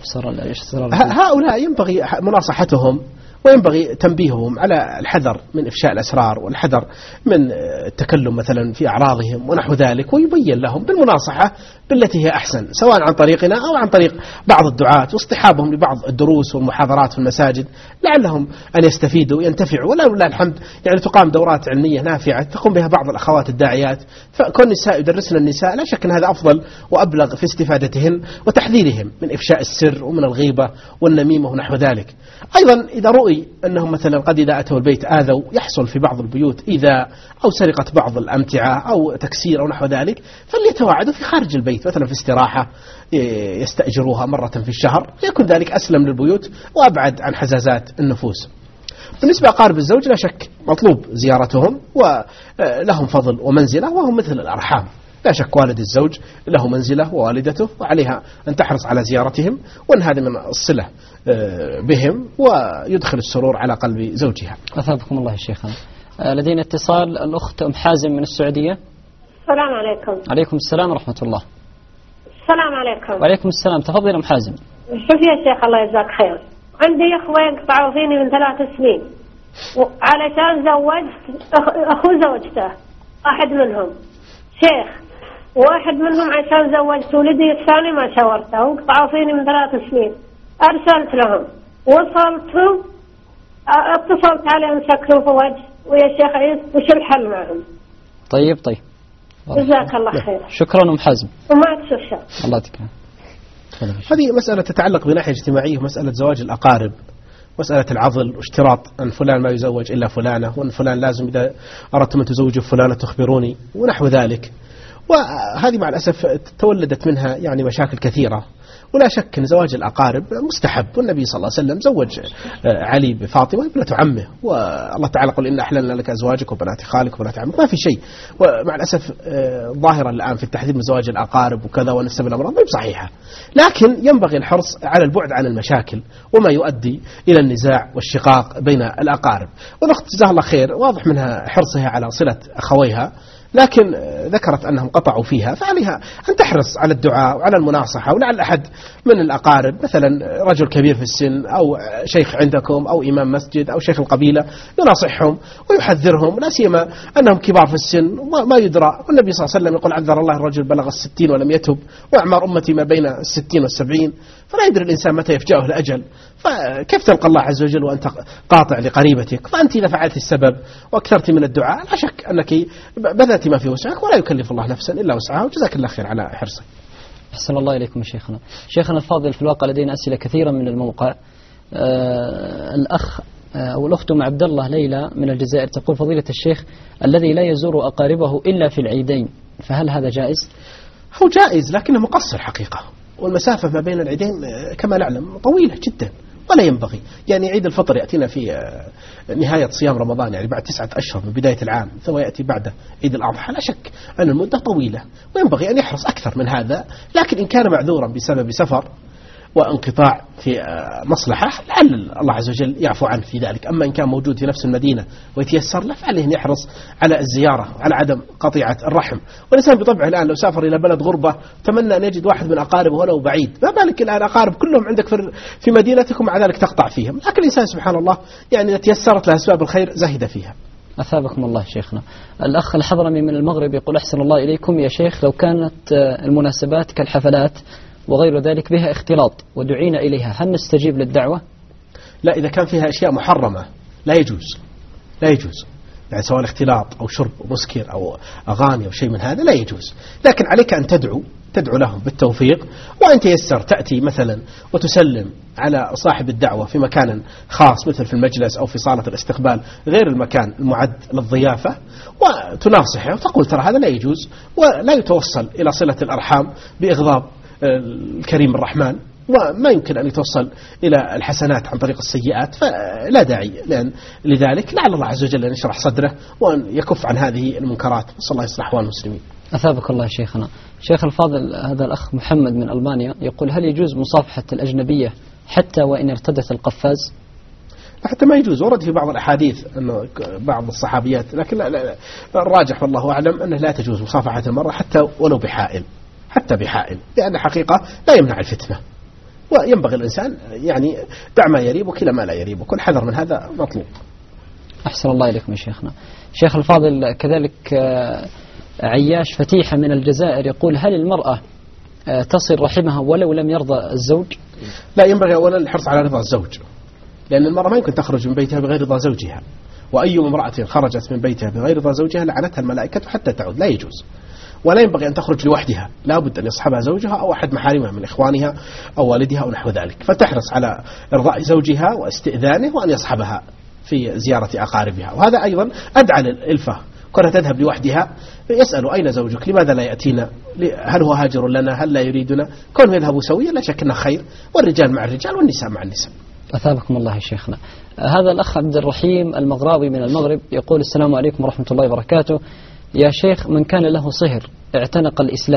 هؤلاء ينبغي مناصحتهم وينبغي تنبيههم على الحذر من إفشاء الأسرار والحذر من التكلم مثلا في أعراضهم ونحو ذلك، ويبين لهم بالمناصحة بالتي هي أحسن، سواء عن طريقنا أو عن طريق بعض الدعاة واصطحابهم لبعض الدروس والمحاضرات في المساجد لعلهم أن يستفيدوا وينتفعوا. ولله الحمد يعني تقام دورات علمية نافعة تقوم بها بعض الأخوات الداعيات، فكون النساء يدرسن النساء لا شك أن هذا أفضل وأبلغ في استفادتهن وتحذيرهم من إفشاء السر ومن الغيبة والنميمة ونحو ذلك. أيضا إذا رؤي أنهم مثلا قد إذا أتوا البيت آذوا، يحصل في بعض البيوت إذا أو سرقة بعض الأمتعة أو تكسير أو نحو ذلك، فليتواعدوا في خارج البيت مثلا في استراحة يستأجروها مرة في الشهر، يكون ذلك أسلم للبيوت وأبعد عن حزازات النفوس. بالنسبة لأقارب الزوج لا شك مطلوب زيارتهم ولهم فضل ومنزلة، وهم مثل الأرحام، لا شك والد الزوج له منزلة ووالدته وعليها أن تحرص على زيارتهم، وأن هذا من الصلة بهم ويدخل السرور على قلب زوجها. أثابكم الله يا شيخنا. لدينا اتصال الأخت أم حازم من السعودية. السلام عليكم. عليكم السلام ورحمة الله. السلام عليكم. وعليكم السلام. تفضل أم حازم. شوف يا شيخ الله يجزاك خير، عندي إخوة قطعوا فيني من 3 سنين علشان زوجت أخو زوجته، واحد منهم شيخ، واحد منهم عشان زوجت ولدي الثاني ما شاورته، وقطعوا فيني من 3 سنين. أرسلت لهم، وصلتهم، اتصلت عليهم سكتوا في وجه، ويا شيخ عيسى وش الحل معهم؟ طيب جزاك الله خير. شكرا أم حازم. وما تشوف الله تكرم. هذه مسألة تتعلق بناحية اجتماعية، مسألة زواج الأقارب، مسألة العضل واشتراط أن فلان ما يزوج إلا فلانة، وأن فلان لازم إذا أردتم أن تزوجوا فلانة تخبروني ونحو ذلك. وهذه مع الأسف تولدت منها يعني مشاكل كثيرة. ولا شك أن زواج الأقارب مستحب، والنبي صلى الله عليه وسلم زوج علي بفاطمة ابنة عمه، والله تعالى قل إن أحللنا لك أزواجك وبنات خالك وبنات عمك، ما في شيء. ومع الأسف ظاهرا الآن في التحديد من زواج الأقارب وكذا ونسب الأمراض ما هي صحيحة، لكن ينبغي الحرص على البعد عن المشاكل وما يؤدي إلى النزاع والشقاق بين الأقارب. والأخت جزاها الله خير واضح منها حرصها على صلة أخويها، لكن ذكرت أنهم قطعوا فيها، فعليها أن تحرص على الدعاء وعلى المناصحة، ولعل أحد من الأقارب مثلا رجل كبير في السن أو شيخ عندكم أو إمام مسجد أو شيخ القبيلة يناصحهم ويحذرهم، لا سيما أنهم كبار في السن وما يدرى. والنبي صلى الله عليه وسلم يقول عذر الله الرجل بلغ 60 ولم يتب، وأعمار أمتي ما بين 60 و70، فلا يدري الإنسان متى يفجأه الأجل. فكيف تلقى الله عز وجل وأنت قاطع لقريبتك؟ فأنت إذا فعلت السبب وأكثرت من الدعاء لا شك أنك بذلت ما في وسعك، ولا يكلف الله نفسا إلا وسعها، وجزاك الله خير على حرصك. أحسن الله إليكم شيخنا. شيخنا الفاضل، في الواقع لدينا أسئلة كثيرة من الموقع. الأخ أو الأخت أم عبد الله ليلى من الجزائر تقول فضيلة الشيخ الذي لا يزور أقاربه إلا في العيدين، فهل هذا جائز؟ هو جائز لكنه مقصر حقيقة، والمسافة ما بين العيدين كما نعلم طويلة جدا، ولا ينبغي. يعني عيد الفطر يأتينا في نهاية صيام رمضان، يعني بعد 9 أشهر من بداية العام، ثم يأتي بعد عيد الأضحى، لا شك أن المدة طويلة وينبغي أن يحرص أكثر من هذا. لكن إن كان معذورا بسبب سفر وانقطاع في مصلحة لعل الله عز وجل يعفو عنه في ذلك. أما إن كان موجود في نفس المدينة ويتيسر له فعليه أن يحرص على الزيارة على عدم قطيعة الرحم. والإنسان بطبعه الآن لو سافر إلى بلد غربة تمنى أن يجد واحد من أقاربه ولو بعيد، ما بالك الآن أقارب كلهم عندك في مدينتكم مع ذلك تقطع فيهم. لكن الإنسان سبحان الله يعني إذا تيسرت له أسباب الخير زهد فيها. أثابكم الله شيخنا. الأخ الحضرمي من المغرب يقول أحسن الله إليكم يا شيخ، لو كانت المناسبات كالحفلات وغير ذلك بها اختلاط ودعينا إليها هل نستجيب للدعوة؟ لا، إذا كان فيها أشياء محرمة لا يجوز، لا يجوز، يعني سواء اختلاط أو شرب مسكر أو أغاني أو شيء من هذا لا يجوز. لكن عليك أن تدعو لهم بالتوفيق، وأن تيسر تأتي مثلا وتسلم على صاحب الدعوة في مكان خاص مثل في المجلس أو في صالة الاستقبال غير المكان المعد للضيافة، وتناصحه وتقول ترى هذا لا يجوز، ولا يتوصل إلى صلة الأرحام بإغضاب الكريم الرحمن، وما يمكن أن يتوصل إلى الحسنات عن طريق السيئات، فلا داعي لذلك. لعل الله عز وجل أن يشرح صدره وأن يكف عن هذه المنكرات، صلى الله يصلح أحوال المسلمين. أثابك الله شيخنا. شيخ الفاضل، هذا الأخ محمد من ألمانيا يقول هل يجوز مصافحة الأجنبية حتى وإن ارتدت القفاز؟ حتى ما يجوز، ورد في بعض الأحاديث أنه بعض الصحابيات، لكن لا الراجح والله أعلم أنه لا تجوز مصافحة المرأة حتى ولو بحائل، حتى بحائل، لأن حقيقة لا يمنع الفتنة، وينبغي الإنسان يعني دع ما يريبك إلى ما لا يريبك، كل حذر من هذا مطلوب. أحسن الله إليكم يا شيخنا. شيخ الفاضل، كذلك عياش فتيحة من الجزائر يقول هل المرأة تصل رحمها ولو لم يرضى الزوج؟ لا، ينبغي أولا الحرص على رضا الزوج، لأن المرأة ما يمكن تخرج من بيتها بغير رضا زوجها، وأي امرأة خرجت من بيتها بغير رضا زوجها لعنتها الملائكة حتى تعود، لا يجوز. ولا ينبغي أن تخرج لوحدها، لا بد أن يصحبها زوجها أو أحد محارمها من إخوانها أو والدها أو نحو ذلك، فتحرص على إرضاء زوجها واستئذانه وأن يصحبها في زيارة أقاربها. وهذا أيضا أدعى للإلفة، كونها تذهب لوحدها يسأل أين زوجك، لماذا لا يأتينا، هل هو هاجر لنا، هل لا يريدنا، كونهم يذهبوا سويا لا شك أنه خير، والرجال مع الرجال والنساء مع النساء. أثابكم الله يا شيخنا. هذا الأخ عبد الرحيم المغراوي من المغرب يقول السلام عليكم ورحمة الله وبركاته. يا شيخ، من كان له صهر اعتنق الإسلام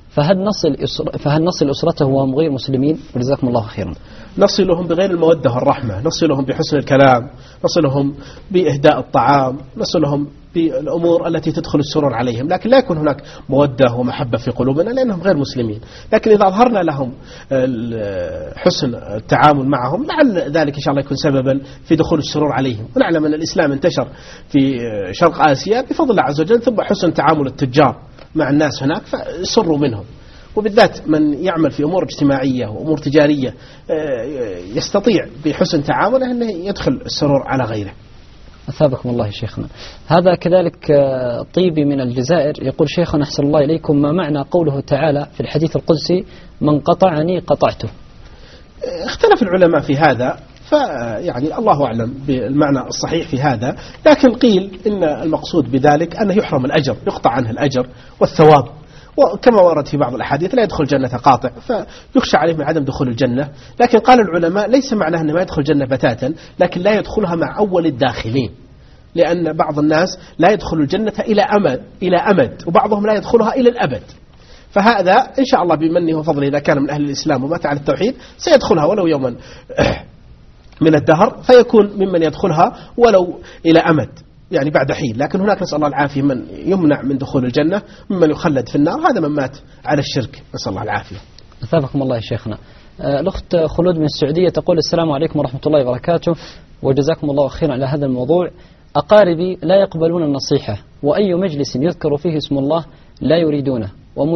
فهل نصل أسرته وهم غير مسلمين؟ وجزاكم الله خيرا. نصلهم بغير المودة والرحمة، نصلهم بحسن الكلام، نصلهم بإهداء الطعام، نصلهم بالأمور التي تدخل السرور عليهم، لكن لا يكون هناك مودة ومحبة في قلوبنا لأنهم غير مسلمين. لكن إذا أظهرنا لهم حسن التعامل معهم لعل ذلك إن شاء الله يكون سببا في دخول السرور عليهم. ونعلم أن الإسلام انتشر في شرق آسيا بفضل الله عز وجل، ثم حسن تعامل التجار مع الناس هناك فسروا منهم، وبالذات من يعمل في أمور اجتماعية وأمور تجارية يستطيع بحسن تعامله أنه يدخل السرور على غيره. أثابكم الله شيخنا. هذا كذلك طيبي من الجزائر يقول: شيخنا أحسن الله إليكم، ما معنى قوله تعالى في الحديث القدسي: من قطعني قطعته؟ اختلف العلماء في هذا، فيعني الله أعلم بالمعنى الصحيح في هذا، لكن قيل إن المقصود بذلك أنه يحرم الأجر، يقطع عنه الأجر والثواب، وكما ورد في بعض الأحاديث لا يدخل الجنة قاطع، فيخشى عليه من عدم دخول الجنة. لكن قال العلماء ليس معناه أنه ما يدخل الجنة بتاتا، لكن لا يدخلها مع أول الداخلين، لأن بعض الناس لا يدخل الجنة إلى أمد، وبعضهم لا يدخلها إلى الأبد. فهذا إن شاء الله بمنه وفضله إذا كان من أهل الإسلام ومات على التوحيد سيدخلها ولو يوما من الدهر، فيكون ممن يدخلها ولو إلى أمد، يعني بعد حين. لكن هناك نسأل الله العافية من يمنع من دخول الجنة، ممن يخلد في النار، هذا من مات على الشرك، نسأل الله العافية. أثابكم الله يا شيخنا. الأخت خلود من السعودية تقول: السلام عليكم ورحمة الله وبركاته، وجزاكم الله خيرا على هذا الموضوع. أقاربي لا يقبلون النصيحة، وأي مجلس يذكر فيه اسم الله لا يريدونه،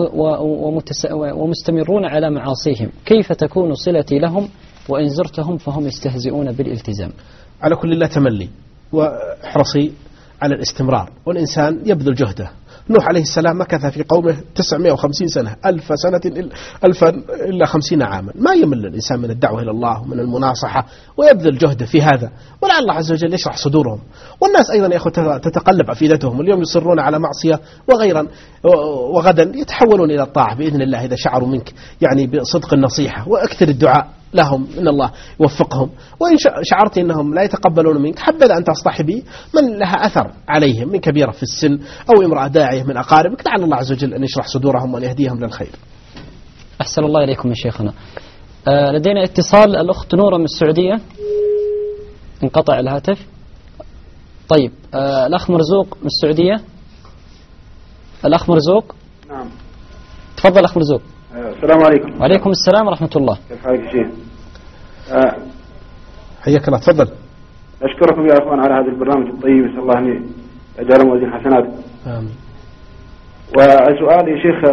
ومستمرون على معاصيهم، كيف تكون صلتي لهم وإن زرتهم فهم يستهزئون بالالتزام؟ على كل لا تملي، واحرصي على الاستمرار، والإنسان يبذل جهده. نوح عليه السلام مكث في قومه 950 سنة، 1000 سنة إلا 50 عاما. ما يمل الإنسان من الدعوة إلى الله ومن المناصحة، ويبذل جهده في هذا، ولعل الله عز وجل يشرح صدورهم. والناس أيضا يا أخوة تتقلب أفئدتهم، اليوم يصرون على معصية وغدا يتحولون إلى الطاعة بإذن الله إذا شعروا منك يعني بصدق النصيحة. وأكثر الدعاء لهم إن الله يوفقهم، وإن شعرت أنهم لا يتقبلون منك حبذا أن تصطحبي من لها أثر عليهم من كبيرة في السن أو امرأة داعية من أقاربك، لعل الله عز وجل أن يشرح صدورهم وأن يهديهم للخير. أحسن الله إليكم يا شيخنا. لدينا اتصال، الأخت نورة من السعودية. انقطع الهاتف. طيب الأخ مرزوق من السعودية. الأخ مرزوق. نعم. تفضل أخ مرزوق. السلام عليكم. وعليكم السلام ورحمة الله. كيف حالك يا شيخ؟ حياك الله، تفضل. أشكركم يا أخوان على هذا البرنامج الطيب، نسأل الله أن يجعله موازين حسنات. آمين. وسؤالي يا شيخ،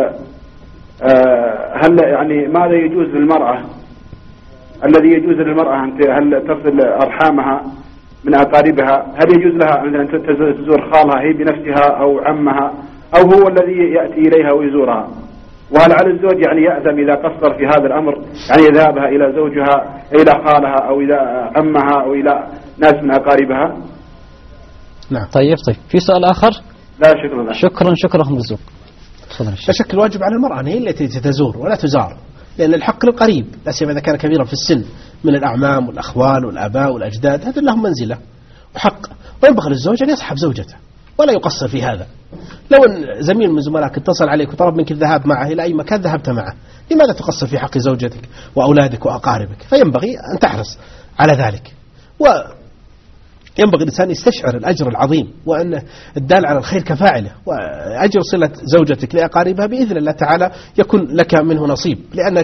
هل يعني ماذا يجوز للمرأة، الذي يجوز للمرأة أن هل تصل أرحامها من أقاربها؟ هل يجوز لها أن تزور خالها هي بنفسها أو عمها، أو هو الذي يأتي إليها ويزورها؟ وهل على الزوج يعني يأثم إذا قصر في هذا الأمر، يعني يذهبها إلى زوجها إلى خالها أو إلى عمها أو إلى ناس من أقاربها؟ نعم. طيب في سؤال آخر؟ لا شكرا لك. شكرا مرزوق. لا شك الواجب على المرأة أن هي التي تزور ولا تزار، لأن الحق للقريب، لا سيما إذا كان كبيرا في السن من الأعمام والأخوال والآباء والأجداد، هذا لهم منزلة وحق. وينبغي للزوج أن يصحب زوجته ولا يقصر في هذا. لو أن زميل من زملائك اتصل عليك وطلب منك الذهاب معه إلى أي مكان ذهبت معه، لماذا تقصر في حق زوجتك وأولادك وأقاربك؟ فينبغي أن تحرص على ذلك، وينبغي الإنسان يستشعر الأجر العظيم، وأن الدال على الخير كفاعله، وأجر صلة زوجتك لأقاربها بإذن الله تعالى يكون لك منه نصيب، لأنك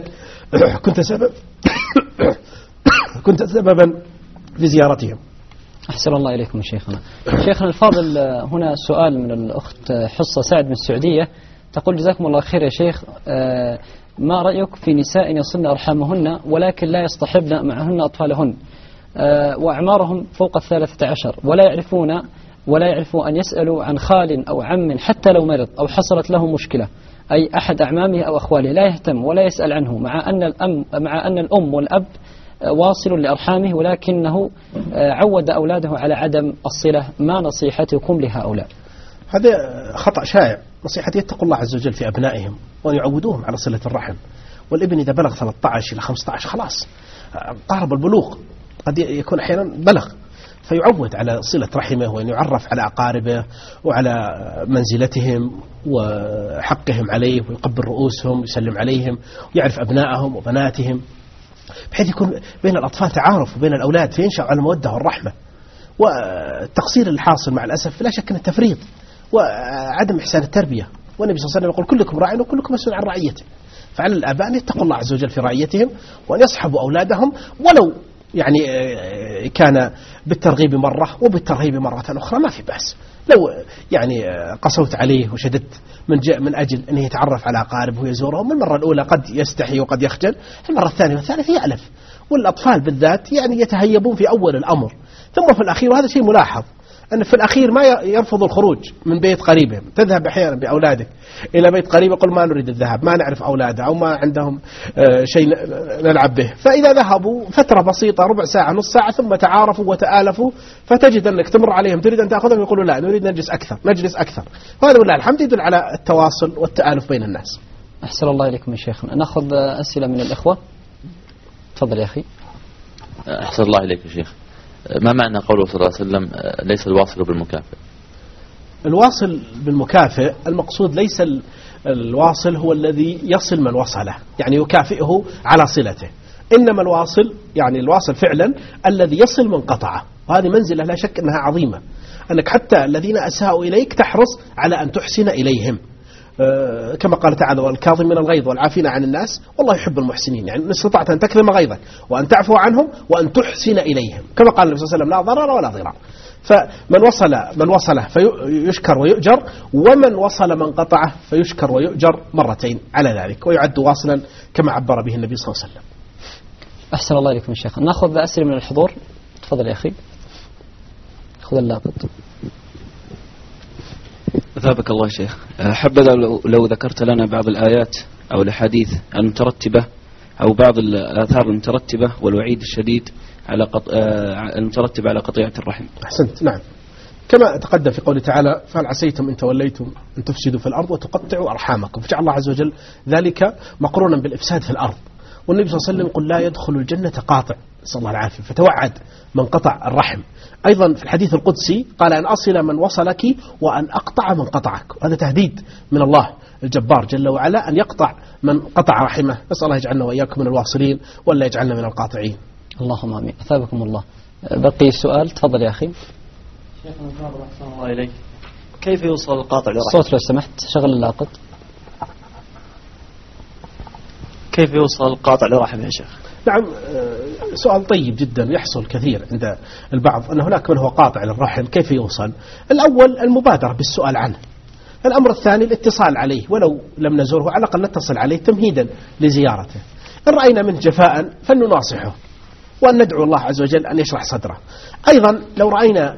كنت سببا في زيارتهم. أحسن الله إليكم شيخنا. شيخنا الفاضل، هنا سؤال من الأخت حصة سعد من السعودية، تقول: جزاكم الله خير يا شيخ، ما رأيك في نساء يصلن أرحامهن ولكن لا يصطحبن معهن أطفالهن، وأعمارهم فوق 13 ولا يعرفون أن يسألوا عن خال أو عم حتى لو مرض أو حصلت له مشكلة، أي أحد أعمامه أو أخواله، لا يهتم ولا يسأل عنه، مع أن الأم والأب واصل لأرحامه، ولكنه عود أولاده على عدم الصلة. ما نصيحتكم لهؤلاء؟ هذا خطأ شائع. نصيحتي يتقوا الله عز وجل في أبنائهم وأن يعودوهم على صلة الرحم. والابن إذا بلغ 13 إلى 15 خلاص قارب البلوغ، قد يكون أحيانا بلغ، فيعود على صلة رحمه وأن يعرف على أقاربه وعلى منزلتهم وحقهم عليه ويقبل رؤوسهم ويسلم عليهم ويعرف أبنائهم وبناتهم، بحيث يكون بين الأطفال تعارف وبين الأولاد فينشأ على المودة والرحمة. والتقصير الحاصل مع الأسف لا شك أنه تفريط وعدم إحسان التربية، والنبي صلى الله عليه وسلم يقول كلكم راع وكلكم مسؤول عن رعيته. فعلى الآباء أن يتقوا الله عز وجل في رعيتهم وأن يصحبوا أولادهم، ولو يعني كان بالترغيب مرة وبالترهيب مرة أخرى ما في بأس. لو يعني قسوت عليه وشددت من أجل أنه يتعرف على أقاربه ويزورهم، المرة الأولى قد يستحي وقد يخجل، المرة الثانية والثالثة يألف. والأطفال بالذات يعني يتهيبون في أول الأمر، ثم في الأخير، وهذا شيء ملاحظ، أن في الأخير ما يرفض الخروج من بيت قريبهم. تذهب أحيانا بأولادك إلى بيت قريب يقول ما نريد الذهاب، ما نعرف أولاده أو ما عندهم شيء نلعب به. فإذا ذهبوا فترة بسيطة ربع ساعة نص ساعة ثم تعارفوا وتآلفوا، فتجد أنك تمر عليهم تريد أن تأخذهم يقولوا لا نريد نجلس أكثر. وهذا والله الحمد يدل على التواصل والتآلف بين الناس. أحسن الله إليكم يا شيخنا. نأخذ أسئلة من الإخوة. تفضل يا أخي. أحسن الله إليك يا شيخ. ما معنى قوله صلى الله عليه وسلم ليس الواصل بالمكافئ؟ الواصل بالمكافئ المقصود ليس الواصل هو الذي يصل من وصله، يعني يكافئه على صلته، إنما الواصل يعني الواصل فعلا الذي يصل من قطعه. وهذه منزلة لا شك أنها عظيمة، أنك حتى الذين أساءوا إليك تحرص على أن تحسن إليهم، كما قال تعالى والكاظم من الغيظ والعافين عن الناس والله يحب المحسنين. يعني إن استطعت أن تكظم غيظك وأن تعفو عنهم وأن تحسن إليهم، كما قال النبي صلى الله عليه وسلم لا ضرر ولا ضرار. فمن وصله فيشكر ويؤجر، ومن وصل من قطعه فيشكر ويؤجر مرتين على ذلك، ويعد واصلا كما عبر به النبي صلى الله عليه وسلم. أحسن الله إليكم شيخ. نأخذ أسئلة من الحضور. تفضل يا أخي. خذ اللاقط. أثابك الله شيخ. حبذا لو ذكرت لنا بعض الآيات أو الأحاديث المترتبة أو بعض الآثار المترتبة والوعيد الشديد على المترتب على قطيعة الرحم. أحسنت. نعم، كما تقدم في قوله تعالى فهل عسيتم إن توليتم أن تفسدوا في الأرض وتقطعوا أرحامكم، فجعل الله عز وجل ذلك مقرونا بالإفساد في الأرض. والنبي صلى الله عليه وسلم يقول لا يدخل الجنة قاطع، نسأل الله العافية، فتوعد من قطع الرحم. أيضا في الحديث القدسي قال أن أصل من وصلك وأن أقطع من قطعك، هذا تهديد من الله الجبار جل وعلا أن يقطع من قطع رحمه. نسأل الله يجعلنا وإياكم من الواصلين ولا يجعلنا من القاطعين. اللهم آمين. أثابكم الله. بقي السؤال. تفضل يا أخي. شيخنا الفاضل أحسن الله إليك، كيف يوصل القاطع لرحمه؟ الصوت لو سمحت، شغل اللاقط. كيف يوصل القاطع لرحمه يا شيخ؟ نعم، سؤال طيب جدا يحصل كثير عند البعض، أن هناك من هو قاطع للرحم، كيف يوصل؟ الأول المبادرة بالسؤال عنه، الأمر الثاني الاتصال عليه، ولو لم نزوره على الأقل نتصل عليه تمهيدا لزيارته. إن رأينا منه جفاء فلنناصحه وأن ندعو الله عز وجل أن يشرح صدره. أيضا لو رأينا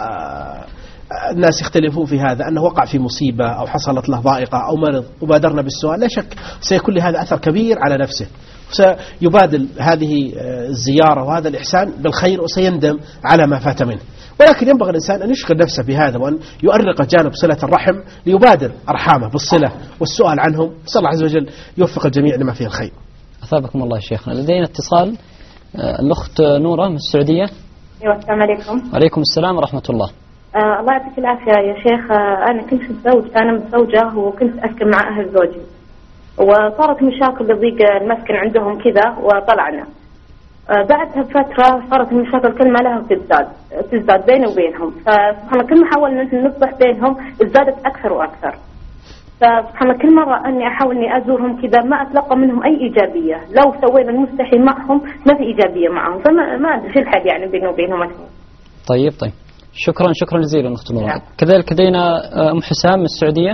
الناس يختلفون في هذا أنه وقع في مصيبة أو حصلت له ضائقة أو مرض وبادرنا بالسؤال، لا شك سيكون لهذا أثر كبير على نفسه، سيبادل هذه الزيارة وهذا الإحسان بالخير وسيندم على ما فات منه. ولكن ينبغي الإنسان أن يشغل نفسه بهذا وأن يؤرق جانب صلة الرحم ليبادر أرحامه بالصلة والسؤال عنهم. صلى الله عز وجل يوفق الجميع لما فيه الخير. أثابكم الله شيخنا. لدينا اتصال، الأخت نورة من السعودية. أيوة، السلام عليكم. وعليكم السلام ورحمة الله. الله يعطيك العافية يا شيخ. أنا كنت متزوجة وكنت أسكن مع أهل زوجي، وصارت مشاكل لضيق المسكن عندهم كذا وطلعنا. بعدها بفترة صارت المشاكل كل ما لها تزداد بيني وبينهم، فسبحان الله كل ما حاولنا نصلح بينهم ازدادت أكثر وأكثر. فسبحان الله كل مرة أني أحاول أني أزورهم كذا ما أتلقى منهم أي إيجابية، لو سوينا المستحيل معهم ما في إيجابية معهم، فما أدري شو الحل يعني بيني وبينهم الحين. طيب شكرا جزيلا أخت نورة. كذلك لدينا أم حسام من السعودية.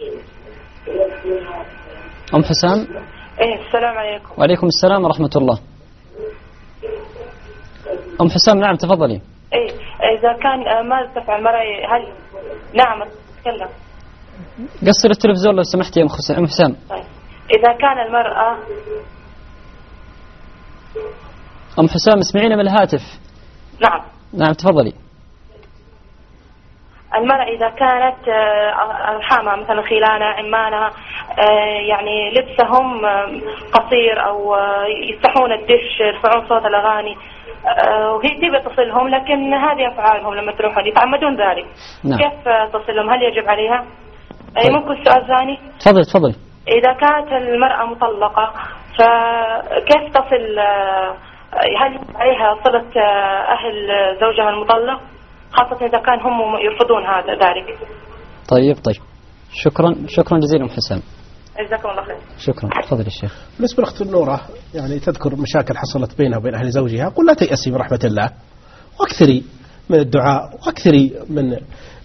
أم حسام. السلام عليكم. وعليكم السلام ورحمة الله. أم حسام نعم تفضلي. إذا كان ماذا تفعل المرأة؟ هل نعم تتكلم؟ قصر التلفزيون لو سمحتي يا أم حسام. طيب إذا كان المرأة. أم حسام اسمعينا من الهاتف. نعم تفضلي. المرأة إذا كانت أرحامها مثلا خلانة عمانها يعني لبسهم قصير أو يفتحون الدش، يرفعون صوت الأغاني، وهي تبي تصلهم لكن هذه أفعالهم لما تروحون يتعمدون ذلك. نعم. كيف تصلهم؟ هل يجب عليها؟ ممكن سؤال ثاني؟ تفضل. إذا كانت المرأة مطلقة فكيف تصل؟ هل عليها صلة أهل زوجها المطلق، خاصة إذا كان هم يرفضون ذلك؟ طيب شكرا جزيلا حسام. جزاكم الله خير. شكرا. تفضل الشيخ. بالنسبة لأخت النورة يعني تذكر مشاكل حصلت بينها وبين أهل زوجها، قل لا تيأسي من رحمة الله، واكثري من الدعاء واكثري من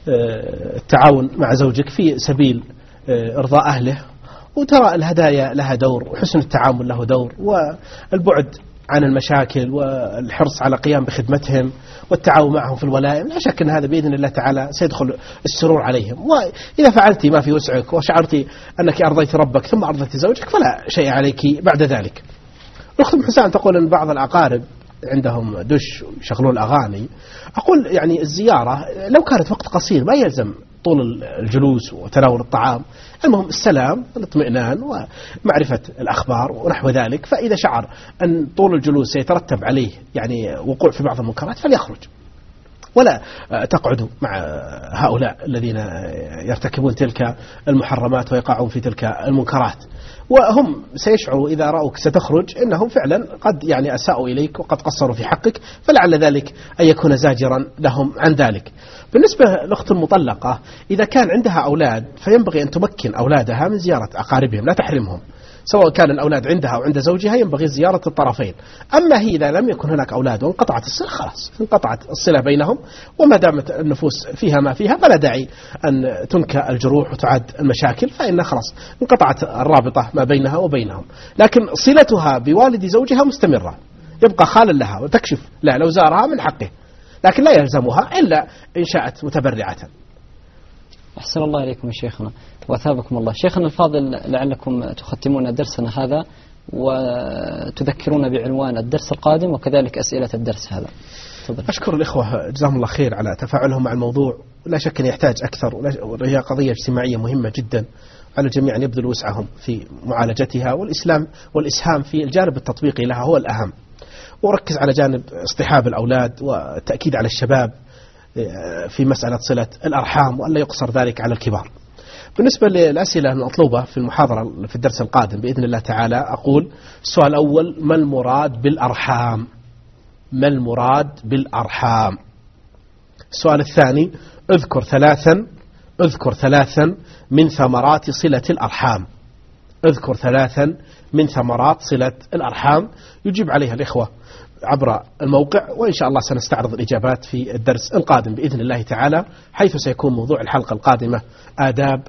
التعاون مع زوجك في سبيل إرضاء أهله، وترى الهدايا لها دور وحسن التعامل له دور، والبعد عن المشاكل والحرص على قيام بخدمتهم والتعاون معهم في الولائم، لا شك أن هذا بإذن الله تعالى سيدخل السرور عليهم. وإذا فعلت ما في وسعك وشعرت أنك أرضيت ربك ثم أرضيت زوجك فلا شيء عليك بعد ذلك. الأخت أم حسان تقول أن بعض الأقارب عندهم دش ويشغلون الأغاني. أقول يعني الزيارة لو كانت وقت قصير ما يلزم طول الجلوس وتناول الطعام، المهم السلام والاطمئنان ومعرفة الأخبار ونحو ذلك. فإذا شعر أن طول الجلوس سيترتب عليه يعني وقوع في بعض المنكرات فليخرج، ولا تقعدوا مع هؤلاء الذين يرتكبون تلك المحرمات ويقعون في تلك المنكرات، وهم سيشعروا إذا رأوك ستخرج إنهم فعلا قد يعني أساءوا إليك وقد قصروا في حقك، فلعل ذلك أن يكون زاجرا لهم عن ذلك. بالنسبة للأخت المطلقة إذا كان عندها أولاد فينبغي أن تمكن أولادها من زيارة أقاربهم، لا تحرمهم، سواء كان الأولاد عندها أو عند زوجها ينبغي زيارة الطرفين. أما هي إذا لم يكن هناك أولاد وانقطعت الصلة خلاص انقطعت الصلة بينهم، وما دامت النفوس فيها ما فيها فلا داعي أن تنكى الجروح وتعد المشاكل، فإن خلاص انقطعت الرابطة ما بينها وبينهم. لكن صلتها بوالد زوجها مستمرة، يبقى خالا لها وتكشف لا لو زارها من حقه، لكن لا يلزمها إلا إن شاءت متبرعة. أحسن الله إليكم يا شيخنا وأثابكم الله. شيخنا الفاضل لعلكم تختمون درسنا هذا وتذكرون بعنوان الدرس القادم وكذلك أسئلة الدرس هذا. تفضل. أشكر الإخوة جزاهم الله خير على تفاعلهم مع الموضوع، لا شك أن يحتاج أكثر، وهي قضية اجتماعية مهمة جدا، على الجميع أن يبذل وسعهم في معالجتها، والإسهام في الجانب التطبيقي لها هو الأهم، وركز على جانب اصطحاب الأولاد والتأكيد على الشباب في مسألة صلة الأرحام، وألا يقصر ذلك على الكبار. بالنسبة للأسئلة المطلوبة في المحاضرة في الدرس القادم بإذن الله تعالى، أقول السؤال الأول: ما المراد بالأرحام؟ ما المراد بالأرحام؟ السؤال الثاني: اذكر ثلاثا من ثمرات صلة الأرحام. اذكر ثلاثا من ثمرات صلة الأرحام. يجيب عليها الإخوة عبر الموقع، وإن شاء الله سنستعرض الإجابات في الدرس القادم بإذن الله تعالى، حيث سيكون موضوع الحلقة القادمة آداب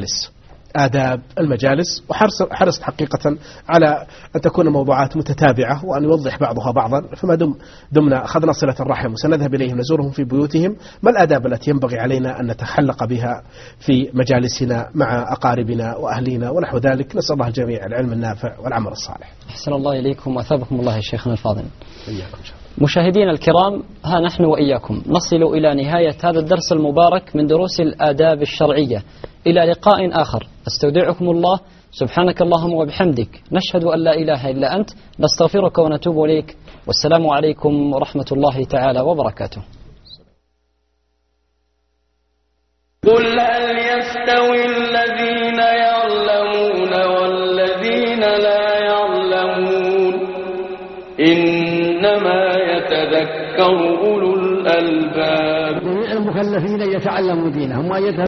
المجالس. وحرصت حقيقة على أن تكون موضوعات متتابعة وأن يوضح بعضها بعضا، فما دمنا أخذنا صلة الرحم وسنذهب إليهم نزورهم في بيوتهم، ما الآداب التي ينبغي علينا أن نتخلق بها في مجالسنا مع أقاربنا وأهلنا ونحو ذلك. نسأل الله الجميع العلم النافع والعمل الصالح. أحسن الله إليكم وأثابكم الله يا شيخنا الفاضل. مشاهدينا الكرام، ها نحن وإياكم نصل إلى نهاية هذا الدرس المبارك من دروس الآداب الشرعية. إلى لقاء آخر، استودعكم الله، سبحانك اللهم وبحمدك، نشهد أن لا إله إلا أنت، نستغفرك ونتوب إليك، والسلام عليكم ورحمة الله تعالى وبركاته. قل هل يستوي الذين يعلمون والذين لا يعلمون؟ إنما يتذكر أولو الألباب. المكلفين يتعلموا دينهم